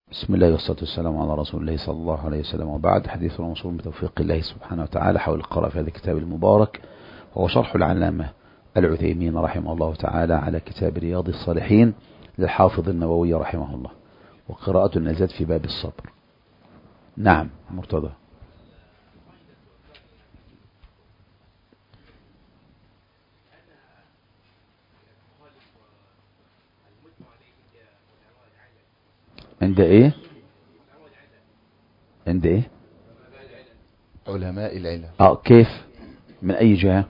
بسم الله والصلاة والسلام على رسول الله صلى الله عليه وسلم، وبعد. حديثنا موصول بتوفيق الله سبحانه وتعالى حول القراءة في هذا الكتاب المبارك، وهو شرح العلامة العثيمين رحمه الله تعالى على كتاب رياض الصالحين للحافظ النووي رحمه الله، وقراءة نزلت في باب الصبر. نعم مرتضى. عند ايه؟ عند ايه؟ علماء العلم. كيف؟ من اي جهة؟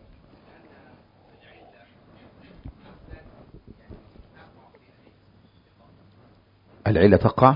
العلة تقع.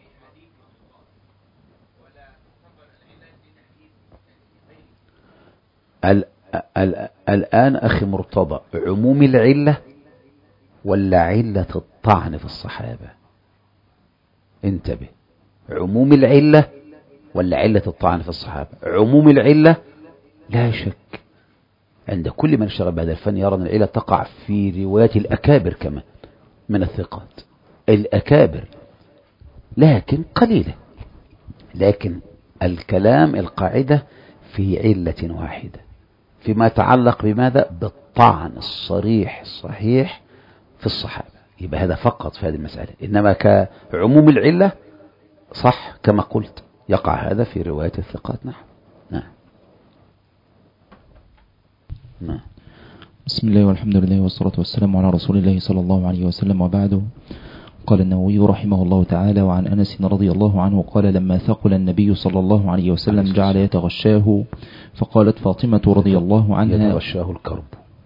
الآن أخي مرتضى، عموم العلة ولا علة الطعن في الصحابة؟ انتبه، عموم العلة ولا علة الطعن في الصحابة؟ عموم العلة لا شك عند كل من اشتغل بهذا الفن يرى أن العلة تقع في روايات الأكابر كمان من الثقات، الأكابر، لكن قليلة. لكن الكلام القاعدة في علة واحدة فيما يتعلق بماذا؟ بالطعن الصريح الصحيح في الصحابة، يبقى هذا فقط في هذه المسألة. إنما كعموم العلة صح كما قلت يقع هذا في رواية الثقات. نعم. بسم الله والحمد لله والصلاة والسلام على رسول الله صلى الله عليه وسلم، وبعده. قال النووي رحمه الله تعالى: وعن أنس رضي الله عنه قال: لما ثقل النبي صلى الله عليه وسلم جعل يتغشاه، فقالت فاطمة رضي الله عنها يتغشاه الكرب.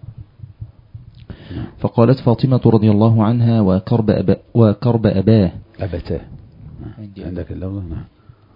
فقالت فاطمة رضي الله عنها: وكرب أباه أبتاه. عندك اللفظ. نعم.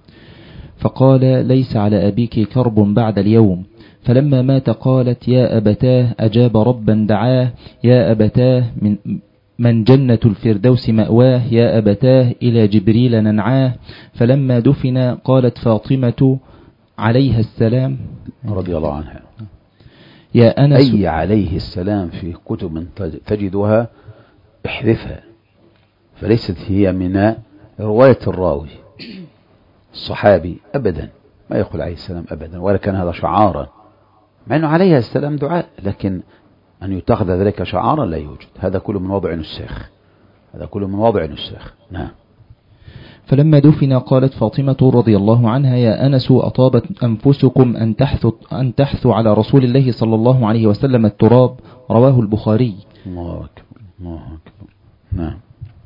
فقال: ليس على أبيك كرب بعد اليوم. فلما مات قالت: يا أبتاه، أجاب ربا دعاه، يا أبتاه من جنة الفردوس مأواه، يا أبتاه إلى جبريل ننعاه. فلما دفن قالت فاطمة عليها السلام رضي الله عنها: يا أنس. أي عليه السلام في كتب تجدها احذفها، فليست هي من رواية الراوي الصحابي أبدا، ما يقول عليه السلام أبدا، ولا كان هذا شعارا، مع أنه عليه السلام دعاء، لكن أن يتخذ ذلك شعارا لا يوجد. هذا كله من وضع نساخ، هذا كله من وضع نساخ. نعم. فلما دفن قالت فاطمة رضي الله عنها: يا أنس، أطابت أنفسكم أن تحثوا على رسول الله صلى الله عليه وسلم التراب. رواه البخاري. الله أكبر، الله أكبر. نعم.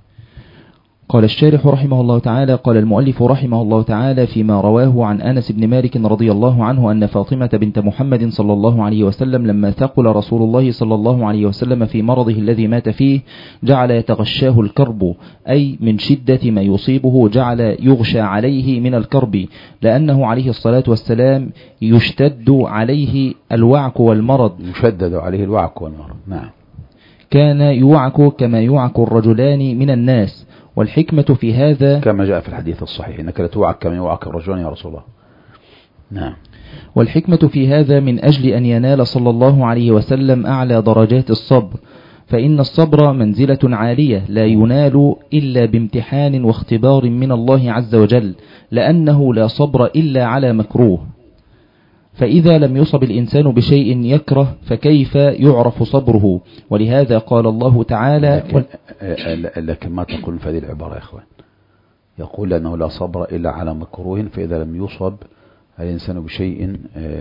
قال الشارح رحمه الله تعالى: قال المؤلف رحمه الله تعالى فيما رواه عن أنس بن مالك رضي الله عنه أن فاطمة بنت محمد صلى الله عليه وسلم لما ثقل رسول الله صلى الله عليه وسلم في مرضه الذي مات فيه جعل يتغشاه الكرب، أي من شدة ما يصيبه جعل يغشى عليه من الكرب، لأنه عليه الصلاة والسلام يشتد عليه الوعك والمرض. يشدد عليه الوعك والمرض. نعم. كان يوعك كما يوعك الرجلان من الناس. والحكمة في هذا كما جاء في الحديث الصحيح: إنك لتوعك كما يوعك الرجلان يا رسول الله. نعم. والحكمة في هذا من أجل أن ينال صلى الله عليه وسلم أعلى درجات الصبر، فإن الصبر منزلة عالية لا ينال إلا بامتحان واختبار من الله عز وجل، لأنه لا صبر إلا على مكروه. فإذا لم يصب الإنسان بشيء يكره فكيف يعرف صبره؟ ولهذا قال الله تعالى: لكن ما تقول في هذه العبارة يا أخوان؟ يقول أنه لا صبر إلا على مكروه، فإذا لم يصب الإنسان بشيء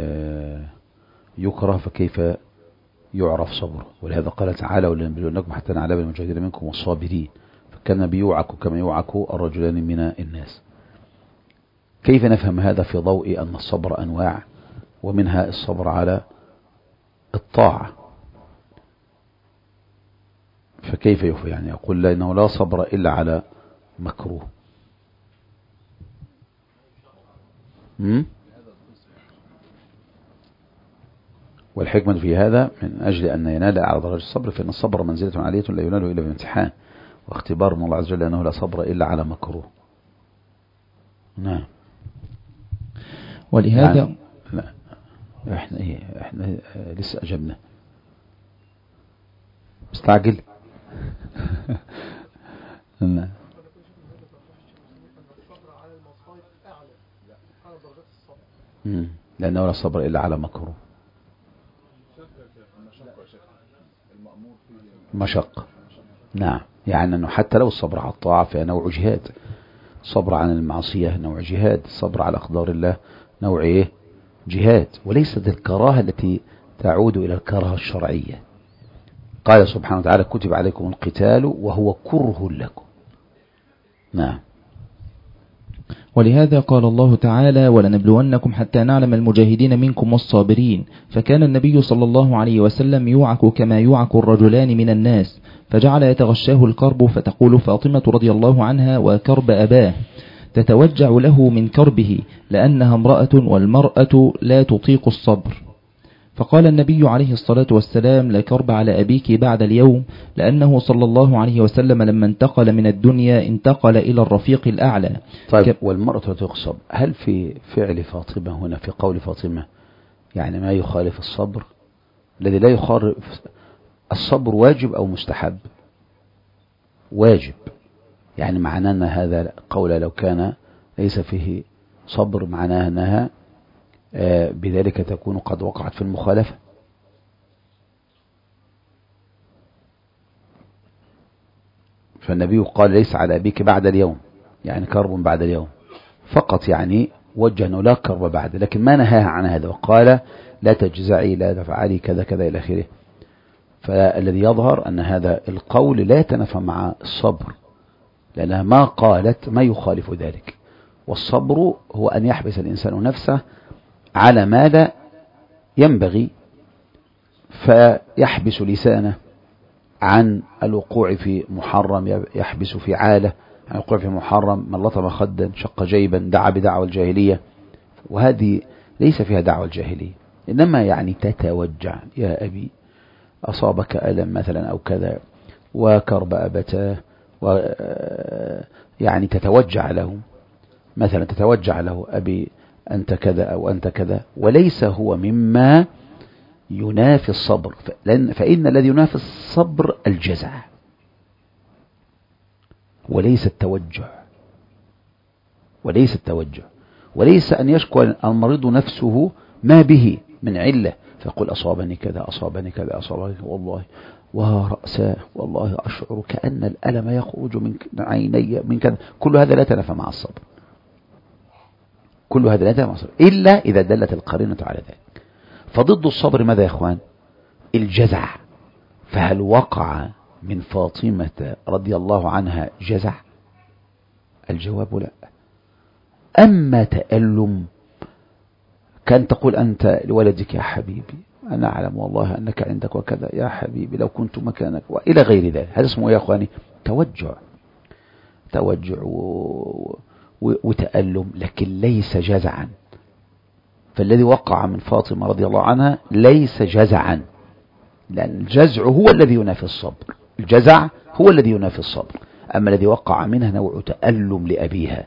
يكره فكيف يعرف صبره؟ ولهذا قال تعالى: ولنبلونكم حتى نعلم المجاهدين منكم والصابرين. فكان بيوعك كما يوعك الرجلان من الناس. كيف نفهم هذا في ضوء أن الصبر أنواع، ومنها الصبر على الطاعة؟ فكيف يعني يقول إنه لا صبر إلا على مكروه؟ والحكمة في هذا من أجل أن ينال أعلى درجة الصبر، فإن الصبر منزلة عالية لا ينال إلا بامتحان واختبار من الله عز وجل، أنه لا صبر إلا على مكروه. نعم. ولهذا يعني لا، احنا لسه أجبنا. مستعجل. المصائب أعلى على درجات الصبر. لأنه لا صبر إلا على مكروه. مشق. نعم، يعني أنه حتى لو الصبر على الطاعة فنوع جهاد، الصبر عن المعصية نوع جهاد، الصبر على أقدار الله نوع إيه؟ جهاد، وليست الكراهة التي تعود إلى الكراهة الشرعية. قال سبحانه وتعالى كتب عليكم القتال وهو كره لكم. نعم. ولهذا قال الله تعالى ولنبلونكم حتى نعلم المجاهدين منكم والصابرين. فكان النبي صلى الله عليه وسلم يوعك كما يوعك الرجلان من الناس، فجعل يتغشاه الكرب، فتقول فاطمة رضي الله عنها وكرب أباه، تتوجع له من كربه لأنها امرأة والمرأة لا تطيق الصبر. فقال النبي عليه الصلاة والسلام لا كرب على أبيك بعد اليوم، لأنه صلى الله عليه وسلم لما انتقل من الدنيا انتقل إلى الرفيق الأعلى. طيب، والمرأة تطيق الصبر، هل في فعل فاطمة هنا، في قول فاطمة، يعني ما يخالف الصبر؟ الذي لا يخالف الصبر واجب أو مستحب؟ واجب، يعني معناه أن هذا قول لو كان ليس فيه صبر معناه أنها بذلك تكون قد وقعت في المخالفة. فالنبي قال ليس على أبيك بعد اليوم، يعني كرب بعد اليوم فقط، يعني وجه أنه لا كرب بعد، لكن ما نهاها عن هذا وقال لا تجزعي لا تفعلي كذا كذا إلى آخره. فالذي يظهر أن هذا القول لا يتنافى مع الصبر، لأنها ما قالت ما يخالف ذلك. والصبر هو أن يحبس الإنسان نفسه على ما لا ينبغي، فيحبس لسانه عن الوقوع في محرم، يحبس فعاله عن الوقوع في محرم، من لطم خدا شق جيبا دعا بدعوى الجاهلية، وهذه ليس فيها دعوى الجاهلية، إنما يعني تتوجع يا أبي أصابك ألم مثلا أو كذا وكرب أبتاه، يعني تتوجع له مثلا، تتوجع له أبي أنت كذا أو أنت كذا، وليس هو مما ينافي الصبر، فإن الذي ينافي الصبر الجزع وليس التوجع، وليس أن يشكو المريض نفسه ما به من علة فيقول أصابني كذا أصابني كذا أصابني والله ورأساه والله أشعر كأن الألم يخرج من عيني من كذا. كل هذا لا يتنافى مع الصبر، كل هذا لا يتنافى مع الصبر إلا إذا دلت القرينة على ذلك. فضد الصبر ماذا يا إخوان؟ الجزع. فهل وقع من فاطمة رضي الله عنها جزع؟ الجواب لا. أما تألم كان تقول أنت لولدك يا حبيبي أنا أعلم والله أنك عندك وكذا يا حبيبي لو كنت مكانك وإلى غير ذلك، هذا اسمه يا أخواني توجع وتألم، لكن ليس جزعا. فالذي وقع من فاطمة رضي الله عنها ليس جزعا، لأن الجزع هو الذي ينافي الصبر، الجزع هو الذي ينافي الصبر. أما الذي وقع منها نوع تألم لأبيها،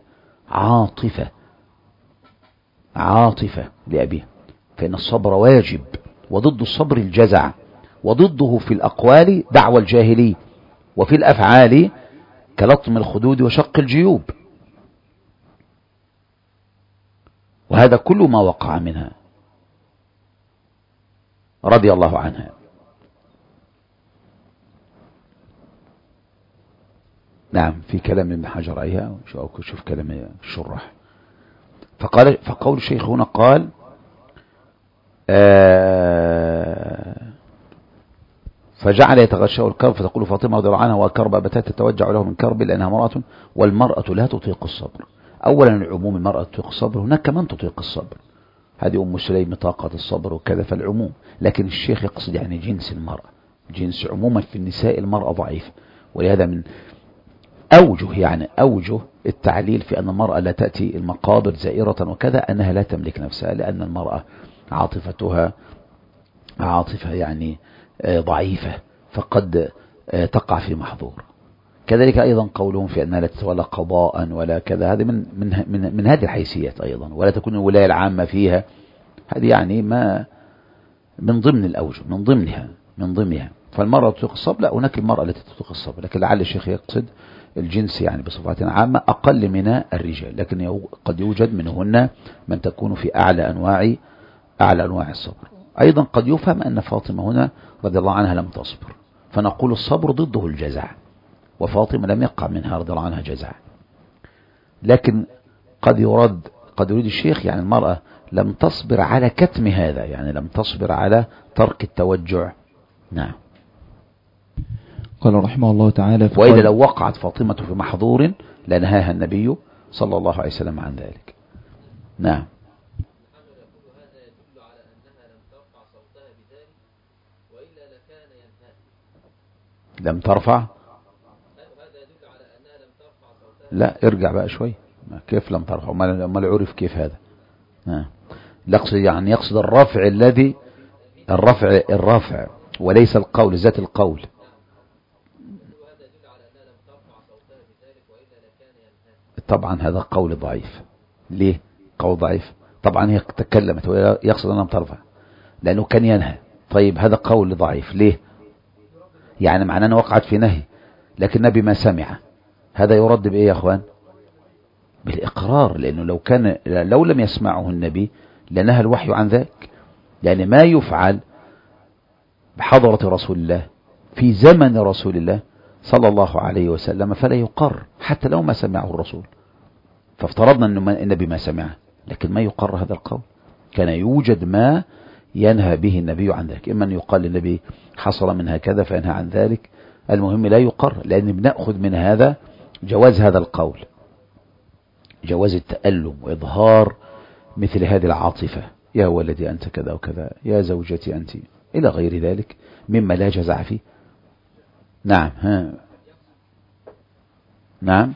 عاطفة لأبيها، فإن الصبر واجب، وضد الصبر الجزع، وضده في الأقوال دعوى الجاهلي، وفي الأفعال كلطم الخدود وشق الجيوب، وهذا كل ما وقع منها رضي الله عنها. نعم، في كلام ابن حجر أيها شوف كلام الشرح. فقول الشيخ هنا قال فجعل يتغشاه الكرب، فتقول فاطمة رضي الله عنها وكرب أبتاه تتوجع له من كرب لأنها امرأة والمرأة لا تطيق الصبر. أولا العموم، المرأة تطيق الصبر، هناك من تطيق الصبر، هذه أم سليم طاقة الصبر وكذا، فالعموم. لكن الشيخ يقصد يعني جنس المرأة، جنس عموما في النساء المرأة ضعيفة، ولهذا من أوجه التعليل في أن المرأة لا تأتي المقابر زائرة وكذا أنها لا تملك نفسها، لأن المرأة عاطفتها عاطفة يعني ضعيفة، فقد تقع في محظور. كذلك أيضا قولهم في أنها لا تتولى قضاء ولا كذا، هذه من هذه الحيثيات أيضا، ولا تكون الولاية العامة فيها، هذه يعني ما من ضمن الأوجه، من ضمنها. فالمرأة تطيق الصبر، لا هناك المرأة التي تطيق الصبر، لكن لعل الشيخ يقصد الجنس يعني بصفة عامة أقل من الرجال، لكن قد يوجد منهن من تكون في أعلى أنواع الصبر. أيضا قد يفهم أن فاطمة هنا رضي الله عنها لم تصبر، فنقول الصبر ضده الجزع، وفاطمة لم يقع منها رضي الله عنها جزع. لكن قد يريد الشيخ يعني المرأة لم تصبر على كتم هذا، يعني لم تصبر على ترك التوجع. نعم. قال رحمه الله تعالى وإذا لو وقعت فاطمة في محظور لنهاها النبي صلى الله عليه وسلم عن ذلك. نعم. لم ترفع، لا ارجع بقى شوي، كيف لم ترفع؟ ما العرف كيف هذا؟ يعني يقصد الرفع الذي الرفع وليس القول ذات القول. طبعا هذا قول ضعيف. ليه قول ضعيف؟ طبعا هي تكلمت ويقصد أنها لم ترفع لأنه كان ينهى. طيب هذا قول ضعيف ليه؟ يعني معناه أنه وقعت في نهي لكن النبي ما سمع. هذا يرد بإيه يا أخوان؟ بالإقرار، لأنه لو لم يسمعه النبي لنهى الوحي عن ذلك، يعني ما يفعل بحضرة رسول الله في زمن رسول الله صلى الله عليه وسلم فلا يقر حتى لو ما سمعه الرسول. فافترضنا أن النبي ما سمعه، لكن ما يقر هذا القول. كان يوجد ما ينهى به النبي عن ذلك، إما أن يقال للنبي حصل منها كذا فينهى عن ذلك، المهم لا يقر، لأن بنأخذ من هذا جواز هذا القول، جواز التألم وإظهار مثل هذه العاطفة، يا ولدي أنت كذا وكذا، يا زوجتي أنت، إلى غير ذلك مما لا جزع فيه. نعم. نعم.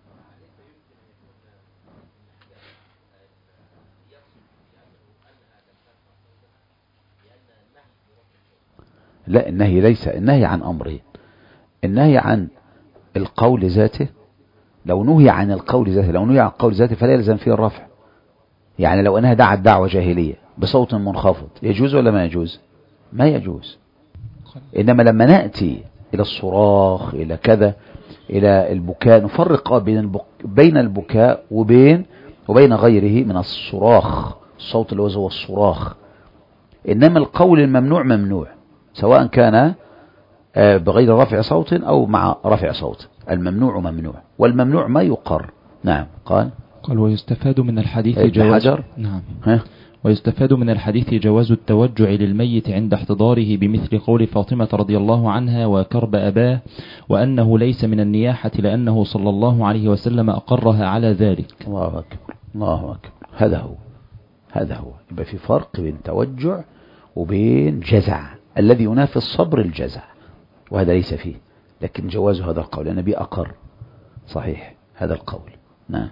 لا، النهي ليس النهي عن أمرين، النهي عن القول ذاته. لو نهي عن القول ذاته فلا يلزم فيه الرفع. يعني لو أنها دعت دعوة جاهلية بصوت منخفض يجوز ولا ما يجوز؟ ما يجوز. إنما لما نأتي إلى الصراخ إلى كذا إلى البكاء نفرق بين البكاء وبين غيره من الصراخ، الصوت اللي هو الصراخ. إنما القول الممنوع ممنوع سواء كان بغير رفع صوت أو مع رفع صوت، الممنوع ممنوع والممنوع ما يقر. نعم. قال ويستفاد من الحديث جواز نعم. ويستفاد من الحديث جواز التوجع للميت عند احتضاره بمثل قول فاطمة رضي الله عنها وكرب أباه، وأنه ليس من النياحة لأنه صلى الله عليه وسلم أقرها على ذلك. الله أكبر الله أكبر. هذا هو يبقى في فرق بين توجع وبين جزع الذي ينافي الصبر الجزع، وهذا ليس فيه، لكن جواز هذا القول النبي أقر صحيح هذا القول. نعم.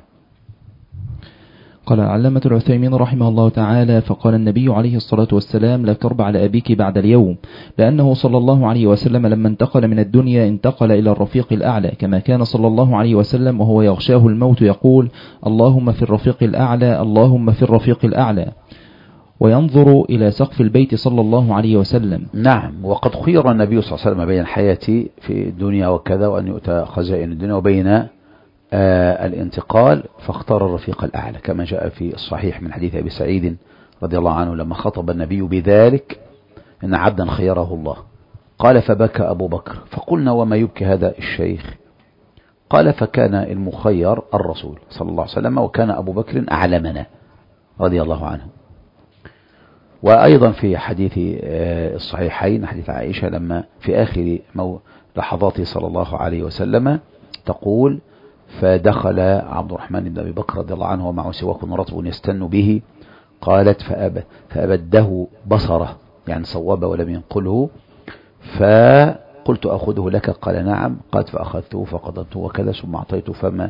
قال العلامة العثيمين رحمه الله تعالى فقال النبي عليه الصلاة والسلام لا كرب على أبيك بعد اليوم، لأنه صلى الله عليه وسلم لما انتقل من الدنيا انتقل إلى الرفيق الأعلى، كما كان صلى الله عليه وسلم وهو يغشاه الموت يقول اللهم في الرفيق الأعلى اللهم في الرفيق الأعلى، وينظر إلى سقف البيت صلى الله عليه وسلم. نعم. وقد خير النبي صلى الله عليه وسلم بين حياتي في الدنيا وكذا وأن يؤتى خزائن الدنيا وبين الانتقال، فاختار الرفيق الأعلى كما جاء في الصحيح من حديث أبي سعيد رضي الله عنه لما خطب النبي بذلك إن عبدا خيره الله، قال فبكى أبو بكر، فقلنا وما يبكي هذا الشيخ؟ قال فكان المخير الرسول صلى الله عليه وسلم وكان أبو بكر أعلمنا رضي الله عنه. وأيضا في حديث الصحيحين حديث عائشة لما في آخر لحظاته صلى الله عليه وسلم تقول فدخل عبد الرحمن بن أبي بكر رضي الله عنه ومعه سواك رطب يستن به، قالت فأبده بصره يعني صوب ولم ينقله، فقلت أخذه لك قال نعم، قالت فأخذته فقضته وكذا ثم أعطيته فما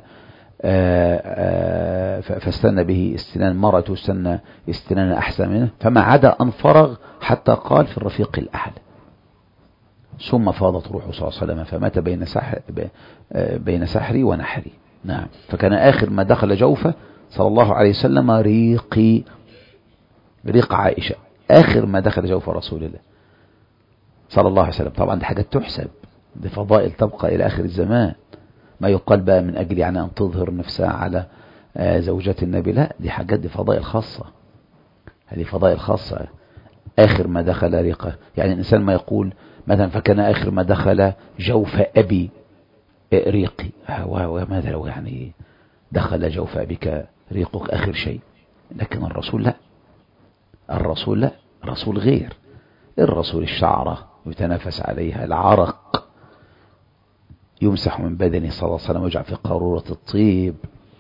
فاستنى به استنان مرة استنان أحسن منه، فما عدا أن فرغ حتى قال في الرفيق الأعلى، ثم فاضت روحه صلى الله عليه وسلم فمات بين سحري ونحري. نعم. فكان آخر ما دخل جوفه صلى الله عليه وسلم ريق عائشة، آخر ما دخل جوف رسول الله صلى الله عليه وسلم. طبعا دي حاجات تحسب، دي فضائل تبقى إلى آخر الزمان. ما يقال بقى من أجل يعني أن تظهر نفسها على زوجات النبي، لا، دي حاجات، دي فضائل خاصة، هذه فضائل خاصة. آخر ما دخل ريقه، يعني الإنسان ما يقول مثلا فكان آخر ما دخل جوف أبي ريقي، وماذا لو يعني دخل جوف أبيك ريقك آخر شيء؟ لكن الرسول لا، الرسول لا، الرسول غير. الرسول الشعرة يتنافس عليها، العرق يمسح من بدنه صلى الله عليه وسلم ويجعل في قارورة الطيب،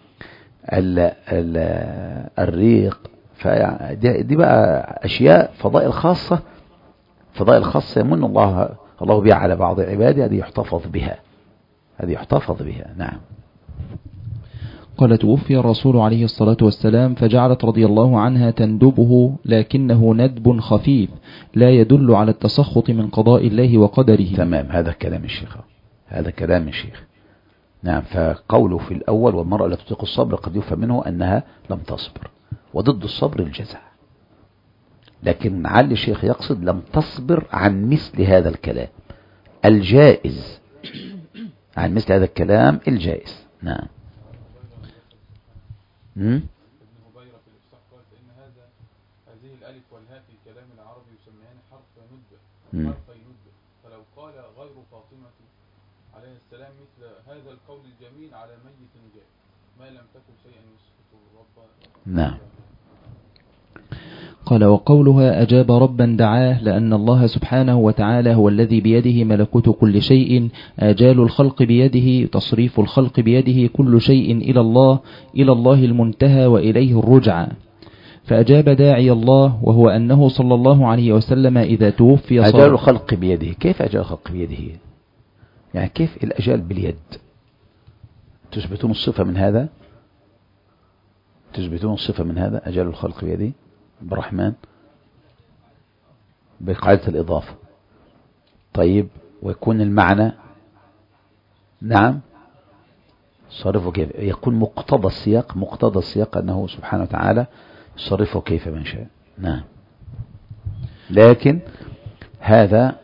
الريق. فدي بقى أشياء فضائل خاصة، فضائل خاصة يمن الله بها على بعض عباده، هذه يحتفظ بها، هذه يحتفظ بها. نعم. قال توفي الرسول عليه الصلاة والسلام فجعلت رضي الله عنها تندبه، لكنه ندب خفيف لا يدل على التسخط من قضاء الله وقدره. تمام، هذا كلام الشيخ، هذا كلام الشيخ. نعم. فقوله في الأول والمرأة لا تطيق الصبر قد يفهم منه أنها لم تصبر، وضد الصبر الجزع. لكن علي الشيخ يقصد لم تصبر عن مثل هذا الكلام الجائز، عن مثل هذا الكلام الجائز. نعم. ابن هبيرة في الإفصاح قال فإن هذه الألف والهاء في الكلام العربي يسميان حرف ندب، حرفي ندب. فلو قال غير فاطمة عليه السلام مثل هذا القول الجميل على ميت جاء ما لم تكن شيئا يسقط الرب. نعم. قال وقولها أجاب ربا دعاه، لأن الله سبحانه وتعالى هو الذي بيده ملكوت كل شيء، آجال الخلق بيده، تصريف الخلق بيده، كل شيء إلى الله، إلى الله المنتهى وإليه الرجعى. فأجاب داعي الله، وهو أنه صلى الله عليه وسلم إذا توفي أجال الخلق بيده. كيف أجال الخلق بيده؟ يعني كيف الأجال باليد؟ تثبتون الصفة من هذا؟ تثبتون الصفة من هذا؟ أجال الخلق بيده بالرحمن بقاعدة الإضافة. طيب، ويكون المعنى نعم صرفه كيف؟ يكون مقتضى السياق، مقتضى السياق أنه سبحانه وتعالى يصرفه كيف من شاء. نعم. لكن هذا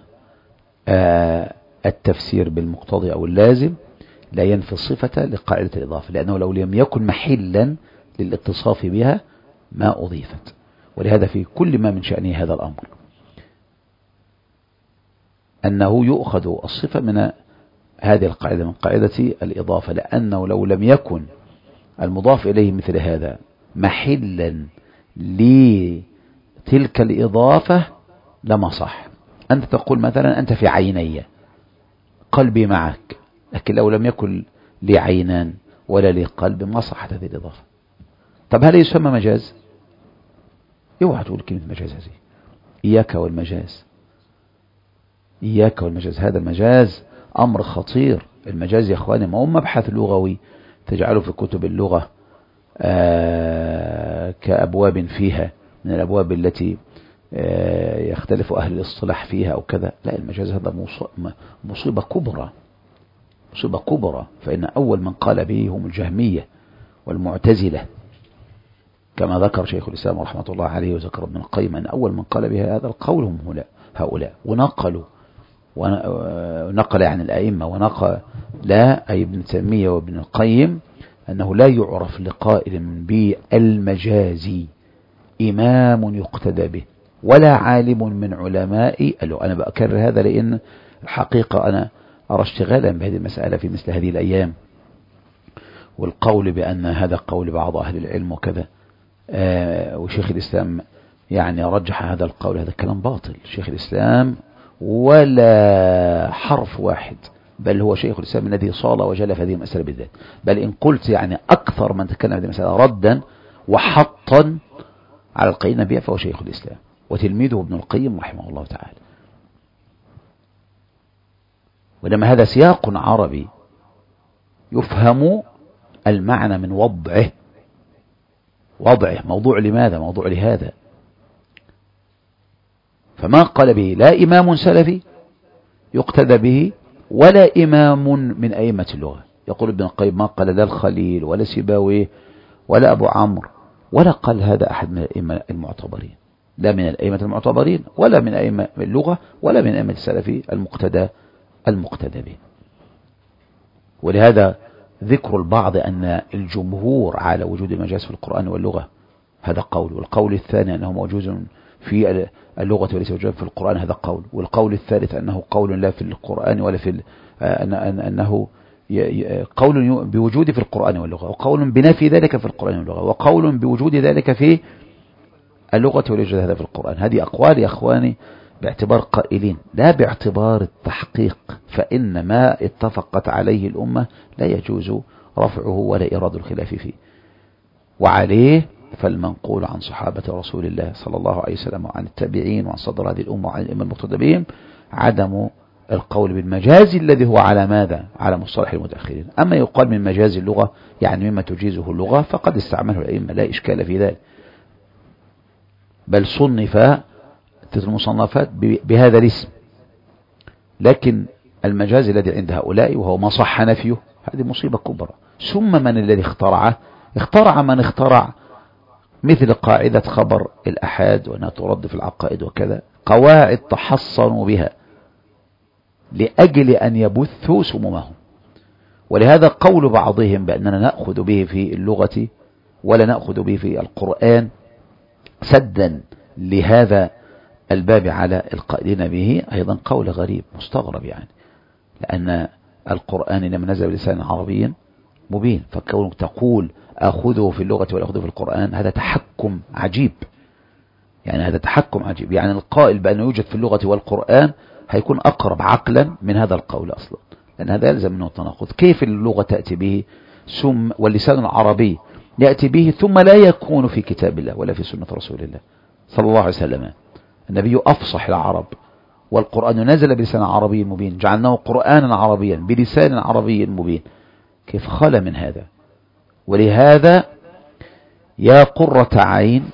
التفسير بالمقتضي أو اللازم لا ينفي الصفة لقاعدة الإضافة، لأنه لو لم يكن محلا للاتصاف بها ما أضيفت. ولهذا في كل ما من شأنه هذا الأمر أنه يؤخذ الصفة من هذه القاعدة، من قاعدة الإضافة، لأنه لو لم يكن المضاف إليه مثل هذا محلا لتلك الإضافة لما صح. أنت تقول مثلا أنت في عيني، قلبي معك، لكن لو لم يكن لي عينان ولا لي قلب ما صحت هذه الإضافة. طب هل يسمى مجاز؟ اوعى تقول كلمة مجاز هذه، إياك والمجاز، إياك والمجاز. هذا المجاز أمر خطير. المجاز يا أخواني ما هو مبحث لغوي تجعله في كتب اللغة كأبواب فيها من الأبواب التي يختلف أهل الاصطلاح فيها أو كذا. لا، المجاز هذا مصيبة كبرى، مصيبة كبرى. فإن أول من قال به هم الجهمية والمعتزلة، كما ذكر شيخ الإسلام رحمة الله عليه وذكر ابن القيم أن أول من قال بها هذا القول هم هؤلاء. ونقل عن الأئمة، ونقل لا أي ابن تيمية وابن القيم أنه لا يعرف لقائل بالمجازي إمام يقتدى به ولا عالم من علماء. أنا بأكرر هذا لأن الحقيقة أنا أرى اشتغالا بهذه المسألة في مثل هذه الأيام، والقول بأن هذا قول بعض أهل العلم وكذا. وشيخ الإسلام يعني رجح هذا القول. هذا كلام باطل. شيخ الإسلام ولا حرف واحد، بل هو شيخ الإسلام الذي صال وجل في هذه المسألة بالذات. بل إن قلت يعني أكثر من تكلم في هذه المسألة ردا وحطا على القائلين بها فهو شيخ الإسلام وتلميذه ابن القيم رحمه الله تعالى. ولما هذا سياق عربي يفهم المعنى من وضعه، موضوع لماذا، موضوع لهذا. فما قال به لا إمام سلفي يقتدى به ولا إمام من أئمة اللغة. يقول ابن القيم ما قال لا الخليل ولا سيبويه ولا أبو عمرو ولا قال هذا أحد من الأئمة المعتبرين. لا من الأئمة المعتبرين ولا من أئمة اللغة ولا من أئمة السلف المقتدى به. ولهذا ذكر البعض أن الجمهور على وجود المجاز في القرآن واللغة هذا قول، والقول الثاني أنه موجود في اللغة وليس موجود في القرآن هذا قول، والقول الثالث أنه قول لا في القرآن ولا في أنه قول بوجود في القرآن واللغة، وقول بنفي ذلك في القرآن واللغة، وقول بوجود ذلك في اللغة ولا يوجد هذا في القرآن. هذه أقوال يا أخواني باعتبار قائلين لا باعتبار التحقيق، فإن ما اتفقت عليه الأمة لا يجوز رفعه ولا إراد الخلاف فيه. وعليه فالمنقول عن صحابة رسول الله صلى الله عليه وسلم وعن التابعين وعن صدر هذه الأمة وعن الأئمة المقتدى بهم عدم القول بالمجاز الذي هو على ماذا؟ على مصطلح المتأخرين. أما يقال من مجاز اللغة يعني مما تجيزه اللغة فقد استعمله الأئمة لا إشكال في ذلك، بل صنف المصنفات بهذا الاسم. لكن المجاز الذي عند هؤلاء وهو ما صح نفيه هذه مصيبة كبرى. ثم من الذي اخترعه؟ اخترع من اخترع مثل قاعدة خبر الأحاد وأنها ترد في العقائد وكذا، قواعد تحصنوا بها لأجل أن يبثوا سمومهم. ولهذا قول بعضهم بأننا نأخذ به في اللغة ولا نأخذ به في القرآن سدا لهذا الباب على القائلين به أيضا قول غريب مستغرب، يعني لأن القرآن لما نزل بلسان عربي مبين، فكونك تقول أخذه في اللغة ولا أخذه في القرآن هذا تحكم عجيب، يعني هذا تحكم عجيب. يعني القائل بأنه يوجد في اللغة والقرآن هيكون أقرب عقلا من هذا القول أصلا، لأن هذا يلزم منه التناقض. كيف اللغة تأتي به ثم واللسان العربي يأتي به ثم لا يكون في كتاب الله ولا في سنة رسول الله صلى الله عليه وسلم؟ النبي أفصح العرب والقرآن نزل بلسان عربي مبين، جعلناه قرآنا عربيا بلسان عربي مبين، كيف خلى من هذا؟ ولهذا يا قرة عين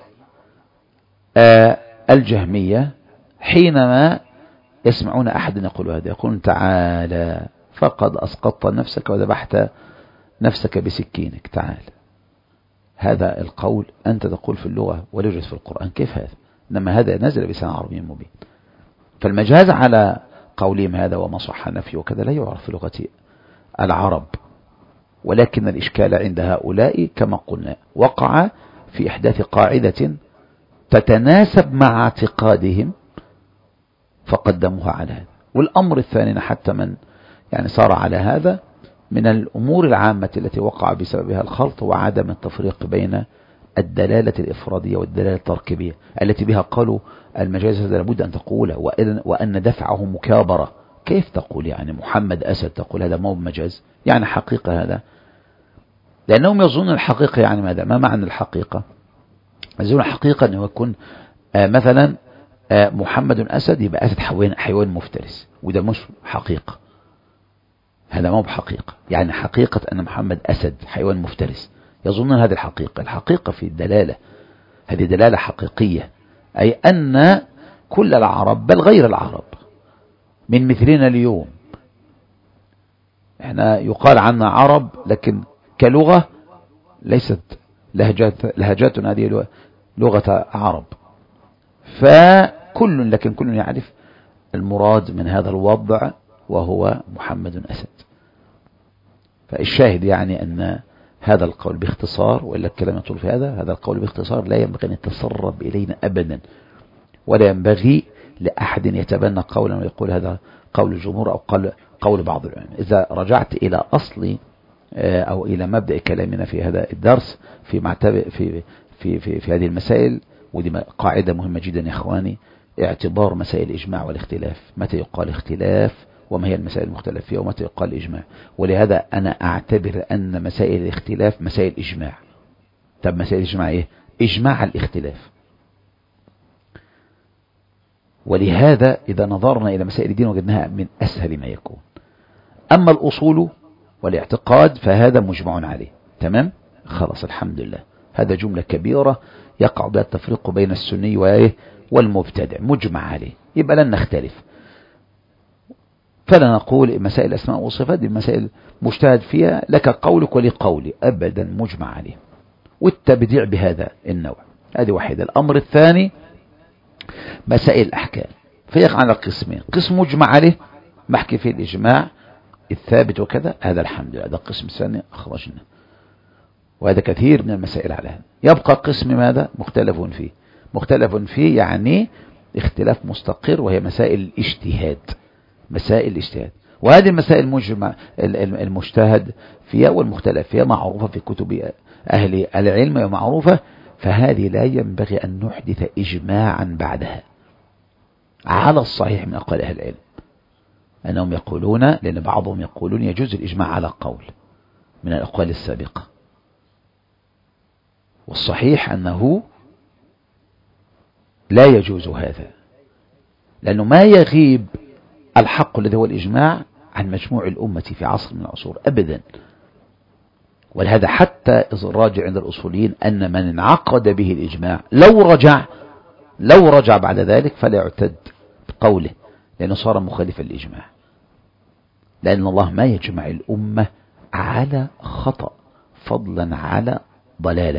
الجهمية حينما يسمعون أحد يقول هذا يقول تعالى فقد أسقطت نفسك وذبحت نفسك بسكينك، تعالى. هذا القول أنت تقول في اللغة ولا يوجد في القرآن، كيف هذا؟ إنما هذا نزل بلسان عربي مبين. فالمجاز على قولهم هذا وما صح نفيه وكذا لا يعرف في لغة العرب، ولكن الإشكال عند هؤلاء كما قلنا وقع في إحداث قاعدة تتناسب مع اعتقادهم فقدموها على هذا. والأمر الثاني حتى من يعني صار على هذا من الأمور العامة التي وقع بسببها الخلط وعدم التفريق بين الدلالة الإفرادية والدلالة التركيبية التي بها قالوا المجاز هذا لابد أن تقوله وأن دفعه مكابرة. كيف تقول يعني محمد أسد تقول هذا مو بمجاز يعني حقيقة؟ هذا لأنهم يظنون الحقيقة يعني ماذا؟ ما معنى الحقيقة؟ يظنون الحقيقة أنه يكون مثلا محمد أسد يبقى أسد حيوان مفترس، وده مش حقيقة، هذا مو بحقيقة. يعني حقيقة أن محمد أسد حيوان مفترس يظنون هذه الحقيقة. الحقيقة في الدلالة، هذه دلالة حقيقية، أي أن كل العرب بل غير العرب من مثلنا اليوم، احنا يقال عنا عرب لكن كلغة ليست لهجاتنا هذه لغة عرب، لكن كل يعرف المراد من هذا الوضع وهو محمد أسد. فالشاهد يعني أن هذا القول باختصار، وإلا الكلام يطول في هذا القول باختصار لا ينبغي أن يتسرب إلينا أبدا، ولا ينبغي لأحد يتبنى قولا ويقول هذا قول الجمهور أو قول بعض العلماء. إذا رجعت إلى أصل أو إلى مبدأ كلامنا في هذا الدرس في هذه المسائل، ودي قاعدة مهمة جدا يا إخواني، اعتبار مسائل الإجماع والاختلاف، متى يقال اختلاف وما هي المسائل المختلف فيها ومتى يقال إجماع. ولهذا أنا أعتبر أن مسائل الاختلاف مسائل إجماع. طب مسائل الإجماع إيه؟ إجماع الاختلاف. ولهذا إذا نظرنا إلى مسائل الدين وجدناها من أسهل ما يكون. أما الأصول والاعتقاد فهذا مجمع عليه، تمام؟ خلاص الحمد لله، هذا جملة كبيرة يقع بها التفريق بين السني والمبتدع، مجمع عليه، يبقى لن نختلف. فلا نقول مسائل الأسماء والصفات دي مسائل مجتهد فيها لك قولك ولي قولي، أبدا مجمع عليه. والتبديع بهذا النوع هذه واحدة. الأمر الثاني مسائل الأحكام فيقع على قسمين: قسم مجمع عليه محكي فيه الإجماع الثابت وكذا، هذا الحمد لله، هذا القسم الثاني أخرجنا، وهذا كثير من المسائل على هذا. يبقى قسم ماذا؟ مختلف فيه. مختلف فيه يعني اختلاف مستقر، وهي مسائل الاجتهاد. مسائل الاجتهاد، وهذه المسائل المجمع المجتهد فيها والمختلف فيها معروفة في كتب أهل العلم ومعروفة، فهذه لا ينبغي أن نحدث إجماعا بعدها على الصحيح من أقوال أهل العلم. أنهم يقولون، لأن بعضهم يقولون يجوز الإجماع على قول من الأقوال السابقة، والصحيح أنه لا يجوز هذا، لأنه ما يغيب الحق الذي هو الإجماع عن مجموع الأمة في عصر من العصور أبدا. ولهذا حتى الراجع عند الأصوليين أن من انعقد به الإجماع لو رجع بعد ذلك فلا يعتد بقوله، لأنه صار مخالفا للإجماع، لأن الله ما يجمع الأمة على خطأ فضلا على ضلالة.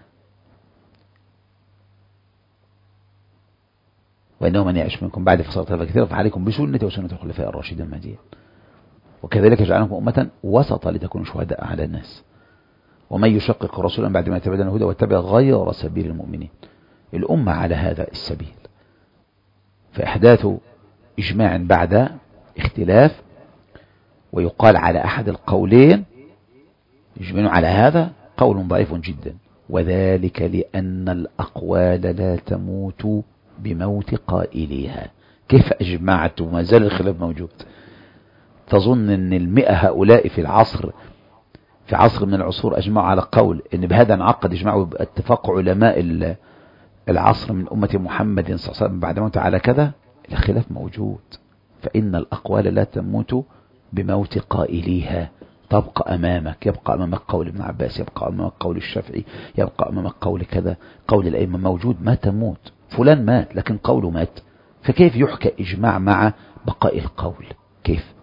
وإنه من يعش منكم بعد فسيرى كثيرا فعليكم بسنتي وسنة الخلفاء الراشدين المهديين، وكذلك جعلناكم أمة وسطا لتكونوا شهداء على الناس، ومن يشقق رسولا بعد ما تبين الهدى واتبع غير سبيل المؤمنين. الأمة على هذا السبيل، فإحداث إجماع بعد اختلاف ويقال على أحد القولين يجمعون على هذا قول ضعيف جدا، وذلك لأن الأقوال لا تموت بموت قائلها. كيف أجمعت وما زال الخلاف موجود؟ تظن أن 100 هؤلاء في عصر من العصور أجمعوا على قول أن بهذا انعقد إجماع باتفاق علماء العصر من أمة محمد صلى الله عليه وسلم بعد موته على كذا؟ الخلاف موجود. فإن الأقوال لا تموت بموت قائليها، تبقى أمامك، يبقى أمامك قول ابن عباس، يبقى أمامك قول الشافعي، يبقى أمامك قول كذا، قول الأئمة موجود، ما تموت. فلان مات لكن قوله مات، فكيف يحكى إجماع مع بقاء القول؟ كيف؟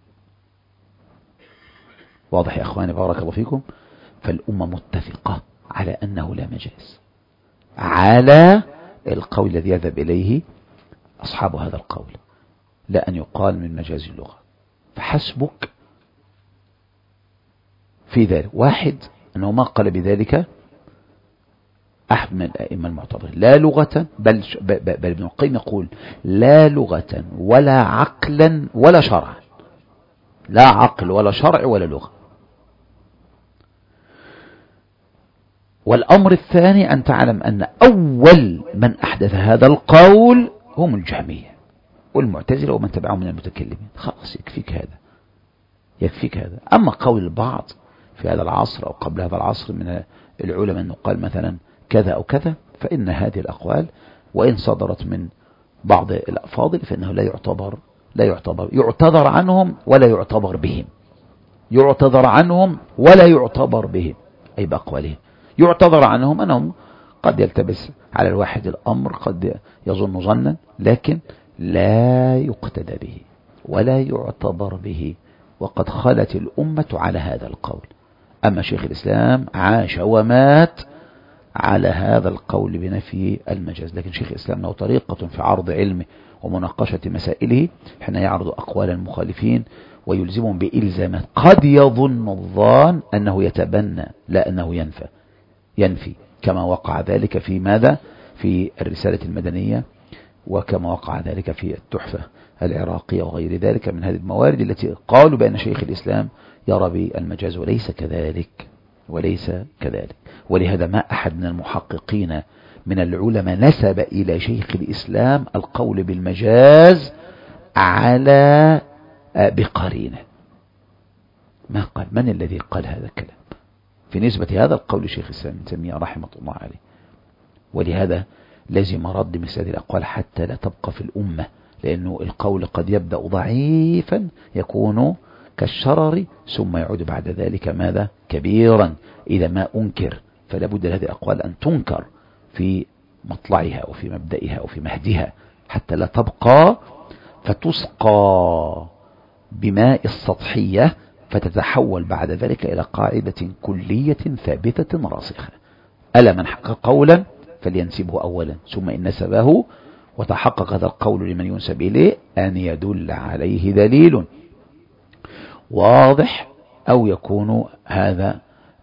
واضح يا أخواني بارك الله فيكم؟ فالأمة متفقة على أنه لا مجاز، على القول الذي يذهب إليه أصحاب هذا القول، لا أن يقال من مجاز اللغة. فحسبك في ذلك واحد أنه ما قال بذلك أحد من الأئمة المعتبرين لا لغة، بل ابن القيم يقول لا لغة ولا عقلا ولا شرعا، لا عقل ولا شرع ولا لغة. والأمر الثاني أن تعلم أن أول من أحدث هذا القول هم الجهمية والمعتزلة ومن تبعهم من المتكلمين. خلاص يكفيك هذا. أما قول البعض في هذا العصر أو قبل هذا العصر من العلماء أنه قال مثلا كذا أو كذا، فإن هذه الأقوال وإن صدرت من بعض الأفاضل فإنه لا يعتذر عنهم ولا يعتبر بهم، يعتذر عنهم ولا يعتبر بهم، أي بأقوالهم. يعتذر عنهم أنهم قد يلتبس على الواحد الأمر، قد يظن ظنا، لكن لا يقتدى به ولا يعتبر به، وقد خلت الأمة على هذا القول. أما شيخ الإسلام عاش ومات على هذا القول بنفي المجاز. لكن شيخ الإسلام له طريقة في عرض علمه ومناقشة مسائله، حين يعرض أقوال المخالفين ويلزمهم بإلزامات قد يظن الظان أنه يتبنى لا أنه ينفي، كما وقع ذلك في ماذا؟ في الرسالة المدنية، وكما وقع ذلك في التحفة العراقية وغير ذلك من هذه الموارد التي قالوا بأن شيخ الإسلام يرى بالمجاز، وليس كذلك. ولهذا ما أحد من المحققين من العلماء نسب إلى شيخ الإسلام القول بالمجاز على بقرينه، ما قال. من الذي قال هذا الكلام في نسبة هذا القول لشيخ الإسلام ابن تيمية رحمه الله عليه؟ ولهذا لازم رد مثل هذه الأقوال حتى لا تبقى في الأمة، لأنه القول قد يبدأ ضعيفا يكون كالشرر ثم يعود بعد ذلك ماذا؟ كبيرا إذا ما أنكر. فلا بد لهذه الأقوال أن تنكر في مطلعها وفي مبدئها وفي مهدها حتى لا تبقى فتسقى بماء السطحية، فتتحول بعد ذلك إلى قاعدة كلية ثابتة راسخة. ألا من حق قولا فلينسبه أولا، ثم إن نسبه وتحقق هذا القول لمن ينسب إليه أن يدل عليه دليل واضح، أو يكون هذا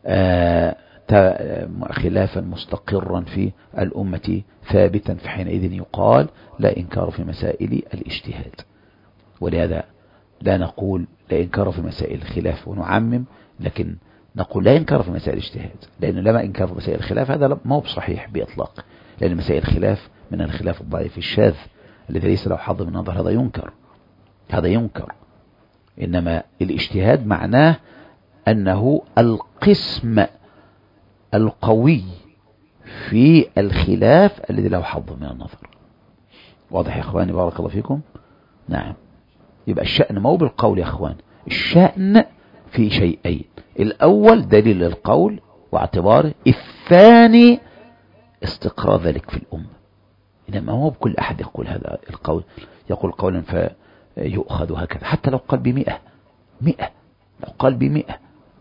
خلافا مستقرا في الأمة ثابتا، فحينئذ يقال لا إنكار في مسائل الاجتهاد. ولهذا لا نقول لا إنكار في مسائل الخلاف ونعمم، لكن نقول لا إنكار في مسائل الاجتهاد، لأنه لما إنكار في مسائل الخلاف هذا ما هو بصحيح بإطلاق، لأن مسائل الخلاف من الخلاف الضعيف الشاذ الذي ليس له حظ من النظر، هذا ينكر. إنما الاجتهاد معناه أنه القسم القوي في الخلاف الذي له حظ من النظر. واضح يا أخواني؟ بارك الله فيكم. نعم. يبقى الشأن مو بالقول يا أخوان، الشأن في شيئين: الأول دليل القول واعتباره، الثاني استقرار ذلك في الأمة. إنما هو بكل أحد يقول هذا القول، يقول قولا فيؤخذ هكذا، حتى لو قال ب100، لو قال ب100.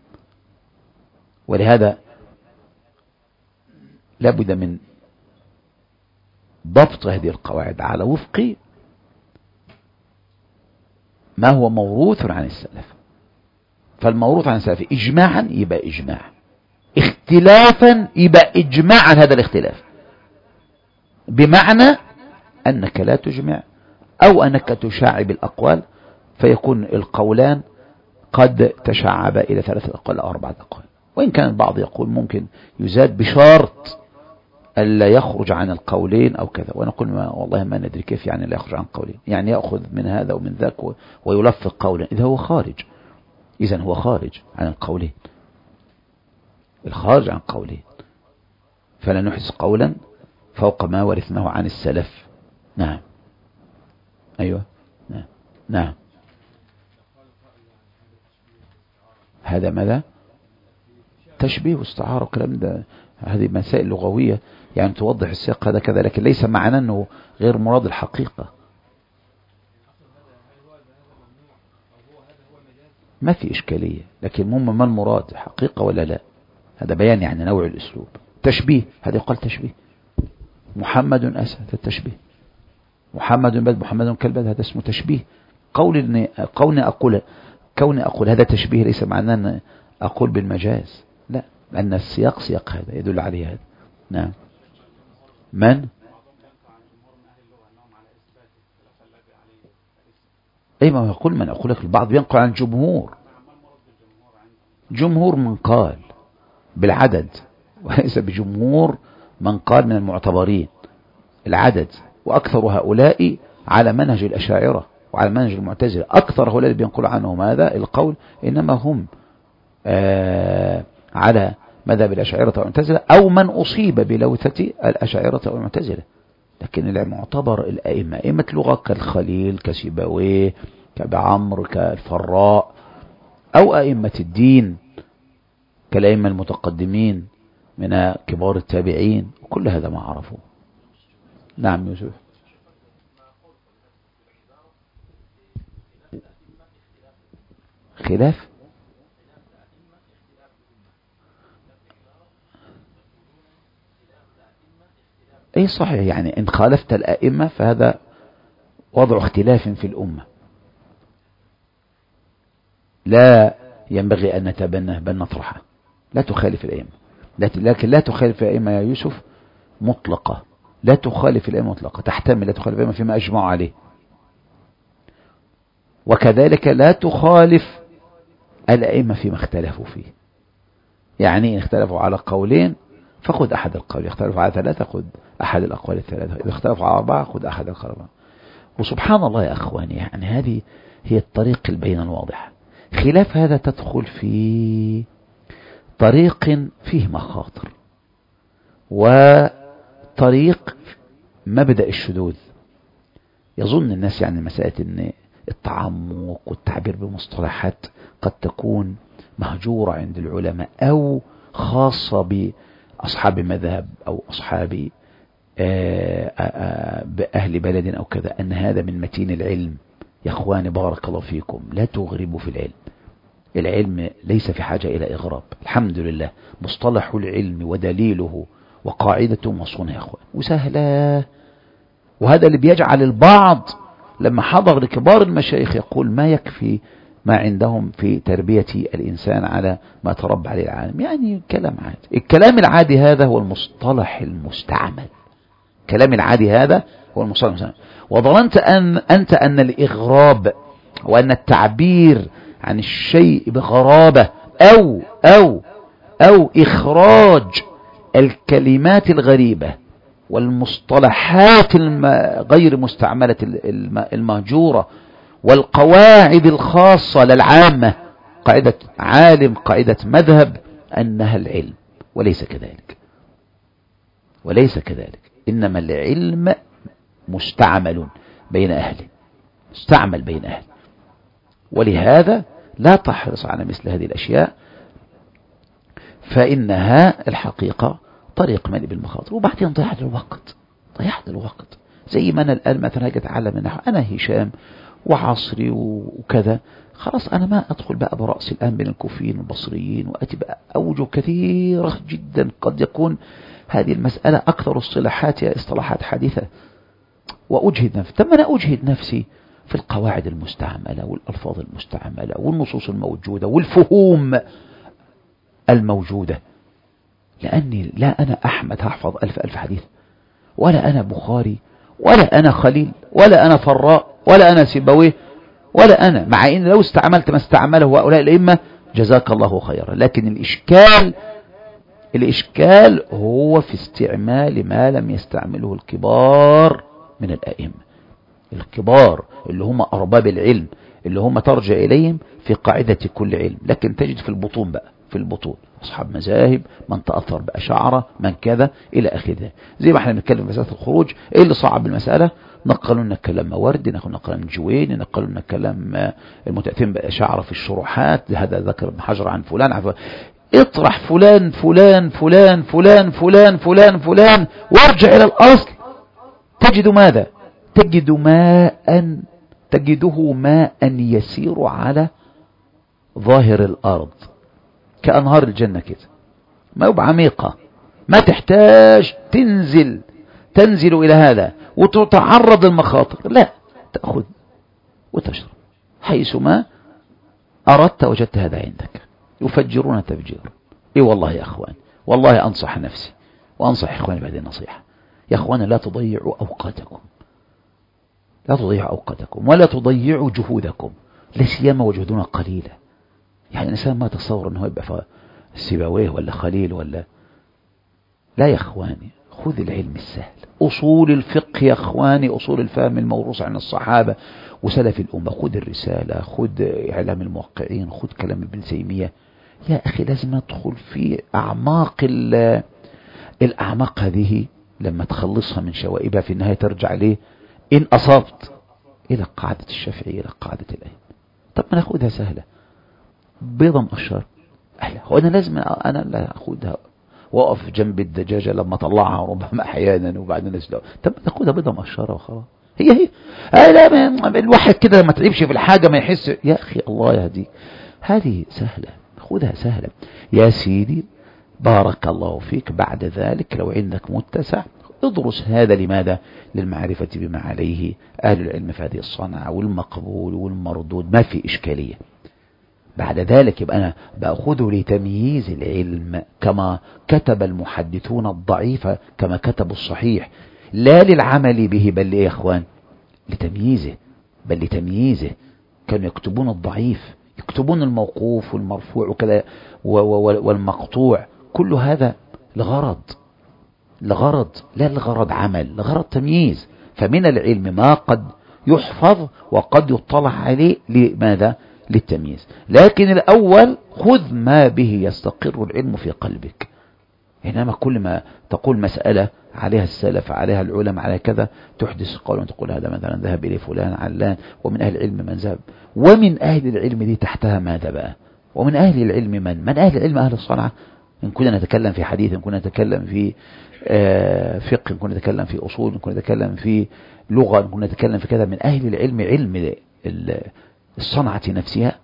ولهذا لابد من ضبط هذه القواعد على وفق ما هو موروث عن السلف. فالموروث عن السلف إجماعا يبقى إجماع، اختلافا يبقى إجماع عن هذا الاختلاف، بمعنى أنك لا تجمع أو أنك تشاعب الأقوال، فيكون القولان قد تشعب إلى 3 أقوال أو 4 أقوال. وإن كان البعض يقول ممكن يزاد بشرط ألا يخرج عن القولين أو كذا، ونقول والله ما ندري كيف يعني لا يخرج عن قولين، يعني يأخذ من هذا ومن ذاك ويلفق قولا، إذا هو خارج عن القولين، الخارج عن قولين، فلا نحدث قولا فوق ما ورثناه عن السلف. نعم. أيوة. نعم. هذا ماذا؟ تشبيه واستعارة وكلام ده، هذه مسائل لغوية يعني توضح السياق هذا كذا، لكن ليس معناه أنه غير مراد الحقيقة. ما في إشكالية، لكن ما المراد، حقيقة ولا لا؟ هذا بيان يعني نوع الأسلوب. تشبيه، هذا يقال تشبيه. محمد أسد، التشبيه. محمد بد، محمد كالبد، هذا اسمه تشبيه. كوني أقول هذا تشبيه ليس معناه أن أقول بالمجاز، لا، لأن السياق سياق هذا يدل عليه هذا. نعم. من؟ أي ما يقول من، أقول لك البعض ينقل عن جمهور من قال بالعدد، وليس بجمهور من قال من المعتبرين العدد، وأكثر هؤلاء على منهج الأشاعرة وعلى منهج المعتزلة. أكثر هؤلاء اللي بينقل عنهم هذا القول إنما هم على مذهب الأشاعرة والمعتزلة، أو من أصيب بلوثة الأشاعرة والمعتزلة. لكن المعتبر الأئمة، أئمة لغة كالخليل كسيبويه كأبي عمرو كالفراء، أو أئمة الدين كالأئمة المتقدمين من كبار التابعين، وكل هذا ما عرفوه. نعم يوسف. خلاف أي صحيح، يعني إن خالفت الأئمة فهذا وضع اختلاف في الأمة، لا ينبغي أن نتبناه بل نطرحه. لا تخالف الأئمة، لكن لا تخالف الأئمة يا يوسف مطلقة، لا تخالف الأئمة مطلقة، تحتمل لا تخالف الأئمة فيما أجمعوا عليه، وكذلك لا تخالف الأئمة فيما اختلفوا فيه. يعني إن اختلفوا على قولين فخذ أحد القول، اختلفوا على 3 خذ أحد الأقوال ال3، إذا اختلفوا على 4 خذ أحد الأقوال. وسبحان الله يا أخواني، يعني هذه هي الطريق البينة الواضحة. خلاف هذا تدخل في طريق فيه مخاطر، وطريق مبدأ الشذوذ. يظن الناس يعني مسألة أن التعمق والتعبير بمصطلحات قد تكون مهجورة عند العلماء أو خاصة بأصحاب مذهب أو أصحاب أهل بلد أو كذا، أن هذا من متين العلم. يا أخواني بارك الله فيكم، لا تغربوا في العلم. العلم ليس في حاجة إلى إغراب، الحمد لله. مصطلح العلم ودليله وقاعدته مصونة يا أخوان، وسهلة وهذا اللي بيجعل البعض لما حضر لكبار المشايخ يقول ما يكفي ما عندهم في تربية الإنسان على ما تربى عليه العالم. يعني كلام عادي. الكلام العادي هذا هو المصطلح المستعمل. الكلام العادي هذا هو المصطلح المستعمل. وظننت أنت أن الإغراب وأن التعبير عن الشيء بغرابة أو إخراج الكلمات الغريبة والمصطلحات غير مستعملة المهجورة والقواعد الخاصة للعامة، قاعدة عالم، قاعدة مذهب، أنها العلم. وليس كذلك، وليس كذلك. إنما العلم مستعمل بين أهله، مستعمل بين أهله. ولهذا لا تحرص على مثل هذه الأشياء، فإنها الحقيقة طريق مليء بالمخاطر. وبعدين ضيعت الوقت. زي ما أنا الآن مثلا هاجي أتعلم النحو، أنا هشام وعصري وكذا، خلاص أنا ما أدخل بقى برأس الآن بين الكوفيين والبصريين وأتي بقى أوجه كثيرة جدا. قد يكون هذه المسألة أكثر اصطلاحات اصطلاحات حديثة، وأجهد نفسي. طب أنا أجهد نفسي في القواعد المستعملة والألفاظ المستعملة والنصوص الموجودة والفهوم الموجودة، لأني لا أنا أحمد هحفظ 1000 حديث، ولا أنا بخاري، ولا أنا خليل، ولا أنا فراء، ولا أنا سيبويه، ولا أنا، مع إن لو استعملت ما استعمله هؤلاء الأئمة جزاك الله خيرا. لكن الإشكال هو في استعمال ما لم يستعمله الكبار من الأئمة، الكبار اللي هم أرباب العلم، اللي هم ترجع إليهم في قاعدة كل علم. لكن تجد في البطون بقى، في البطون أصحاب مذاهب، من تأثر بأشاعرة، من كذا إلى آخره. زي ما احنا بنتكلم في مسألة الخروج، إيه اللي صعب المسألة؟ نقلوا لنا كلام مواردي، نقلوا كلام الجويني، نقلوا لنا كلام المتأثرين بأشاعرة في الشروحات، هذا ذكر ابن حجر عن فلان عن فلان. اطرح فلان فلان فلان فلان فلان فلان فلان وارجع إلى الأصل، تجد ماذا؟ تجده ماء يسير على ظاهر الأرض كأنهار الجنة كده، ما يبقى عميقة، ما تحتاج تنزل إلى هذا وتتعرض للمخاطر. لا، تأخذ وتشرب حيثما أردت وجدت هذا عندك. يفجرون تفجيرا. إيه والله يا أخوان، والله أنصح نفسي وأنصح إخواني بهذه النصيحة. يا أخوان لا تضيعوا أوقاتكم، لا تضيعوا أوقاتكم ولا تضيعوا جهودكم، لسيما وجهودنا قليلة. يعني الإنسان ما تصور أنه يبقى سيبويه ولا خليل ولا لا. يا أخواني خذ العلم السهل، أصول الفقه يا أخواني، أصول الفهم الموروث عن الصحابة وسلف الأمة. خذ الرسالة، خذ إعلام الموقعين، خذ كلام ابن تيمية. يا أخي لازم ندخل في أعماق الأعماق هذه، لما تخلصها من شوائبها في النهاية ترجع ليه إن أصبت إلى قاعدة الشافعية، إلى قاعدة الأئمة. طب ما ناخذها سهلة، بيضة مقشرة. هو أنا لازم أنا لا أخذها وقف جنب الدجاجة لما طلعها ربما أحيانا وبعدين أسلق. طب تاخدها بيضة مقشرة وخلاص. هي لا الواحد كده ما تعبش في الحاجة ما يحس. يا أخي الله يهديك، هذه سهلة، خذها سهلة يا سيدي. بارك الله فيك. بعد ذلك لو عندك متسع ادرس هذا. لماذا؟ للمعرفة بما عليه أهل العلم في هذه الصنعة، والمقبول والمردود، ما في إشكالية. بعد ذلك يبقى أنا بأخذه لتمييز العلم، كما كتب المحدثون الضعيف كما كتبوا الصحيح، لا للعمل به، بل يا إخوان لتمييزه، بل لتمييزه. كانوا يكتبون الضعيف، يكتبون الموقوف والمرفوع وكذا والمقطوع، كل هذا لغرض لا لغرض عمل، لغرض تمييز. فمن العلم ما قد يحفظ وقد يطلع عليه، لماذا؟ للتمييز. لكن الأول خذ ما به يستقر العلم في قلبك. إنما كل ما تقول مسألة عليها السلف، عليها العلماء، عليها كذا، تحدث قولا تقول هذا مثلا ذهب إليه فلان علان، ومن أهل العلم من ذهب. ومن أهل العلم دي تحتها ماذا بقى؟ ومن أهل العلم من أهل العلم أهل الصنعة. إن كنا نتكلم في حديث، إن كنا نتكلم في فقه، إن كنا نتكلم في أصول، إن كنا نتكلم في لغة، إن كنا نتكلم في كذا، من أهل العلم علم الصنعة نفسها،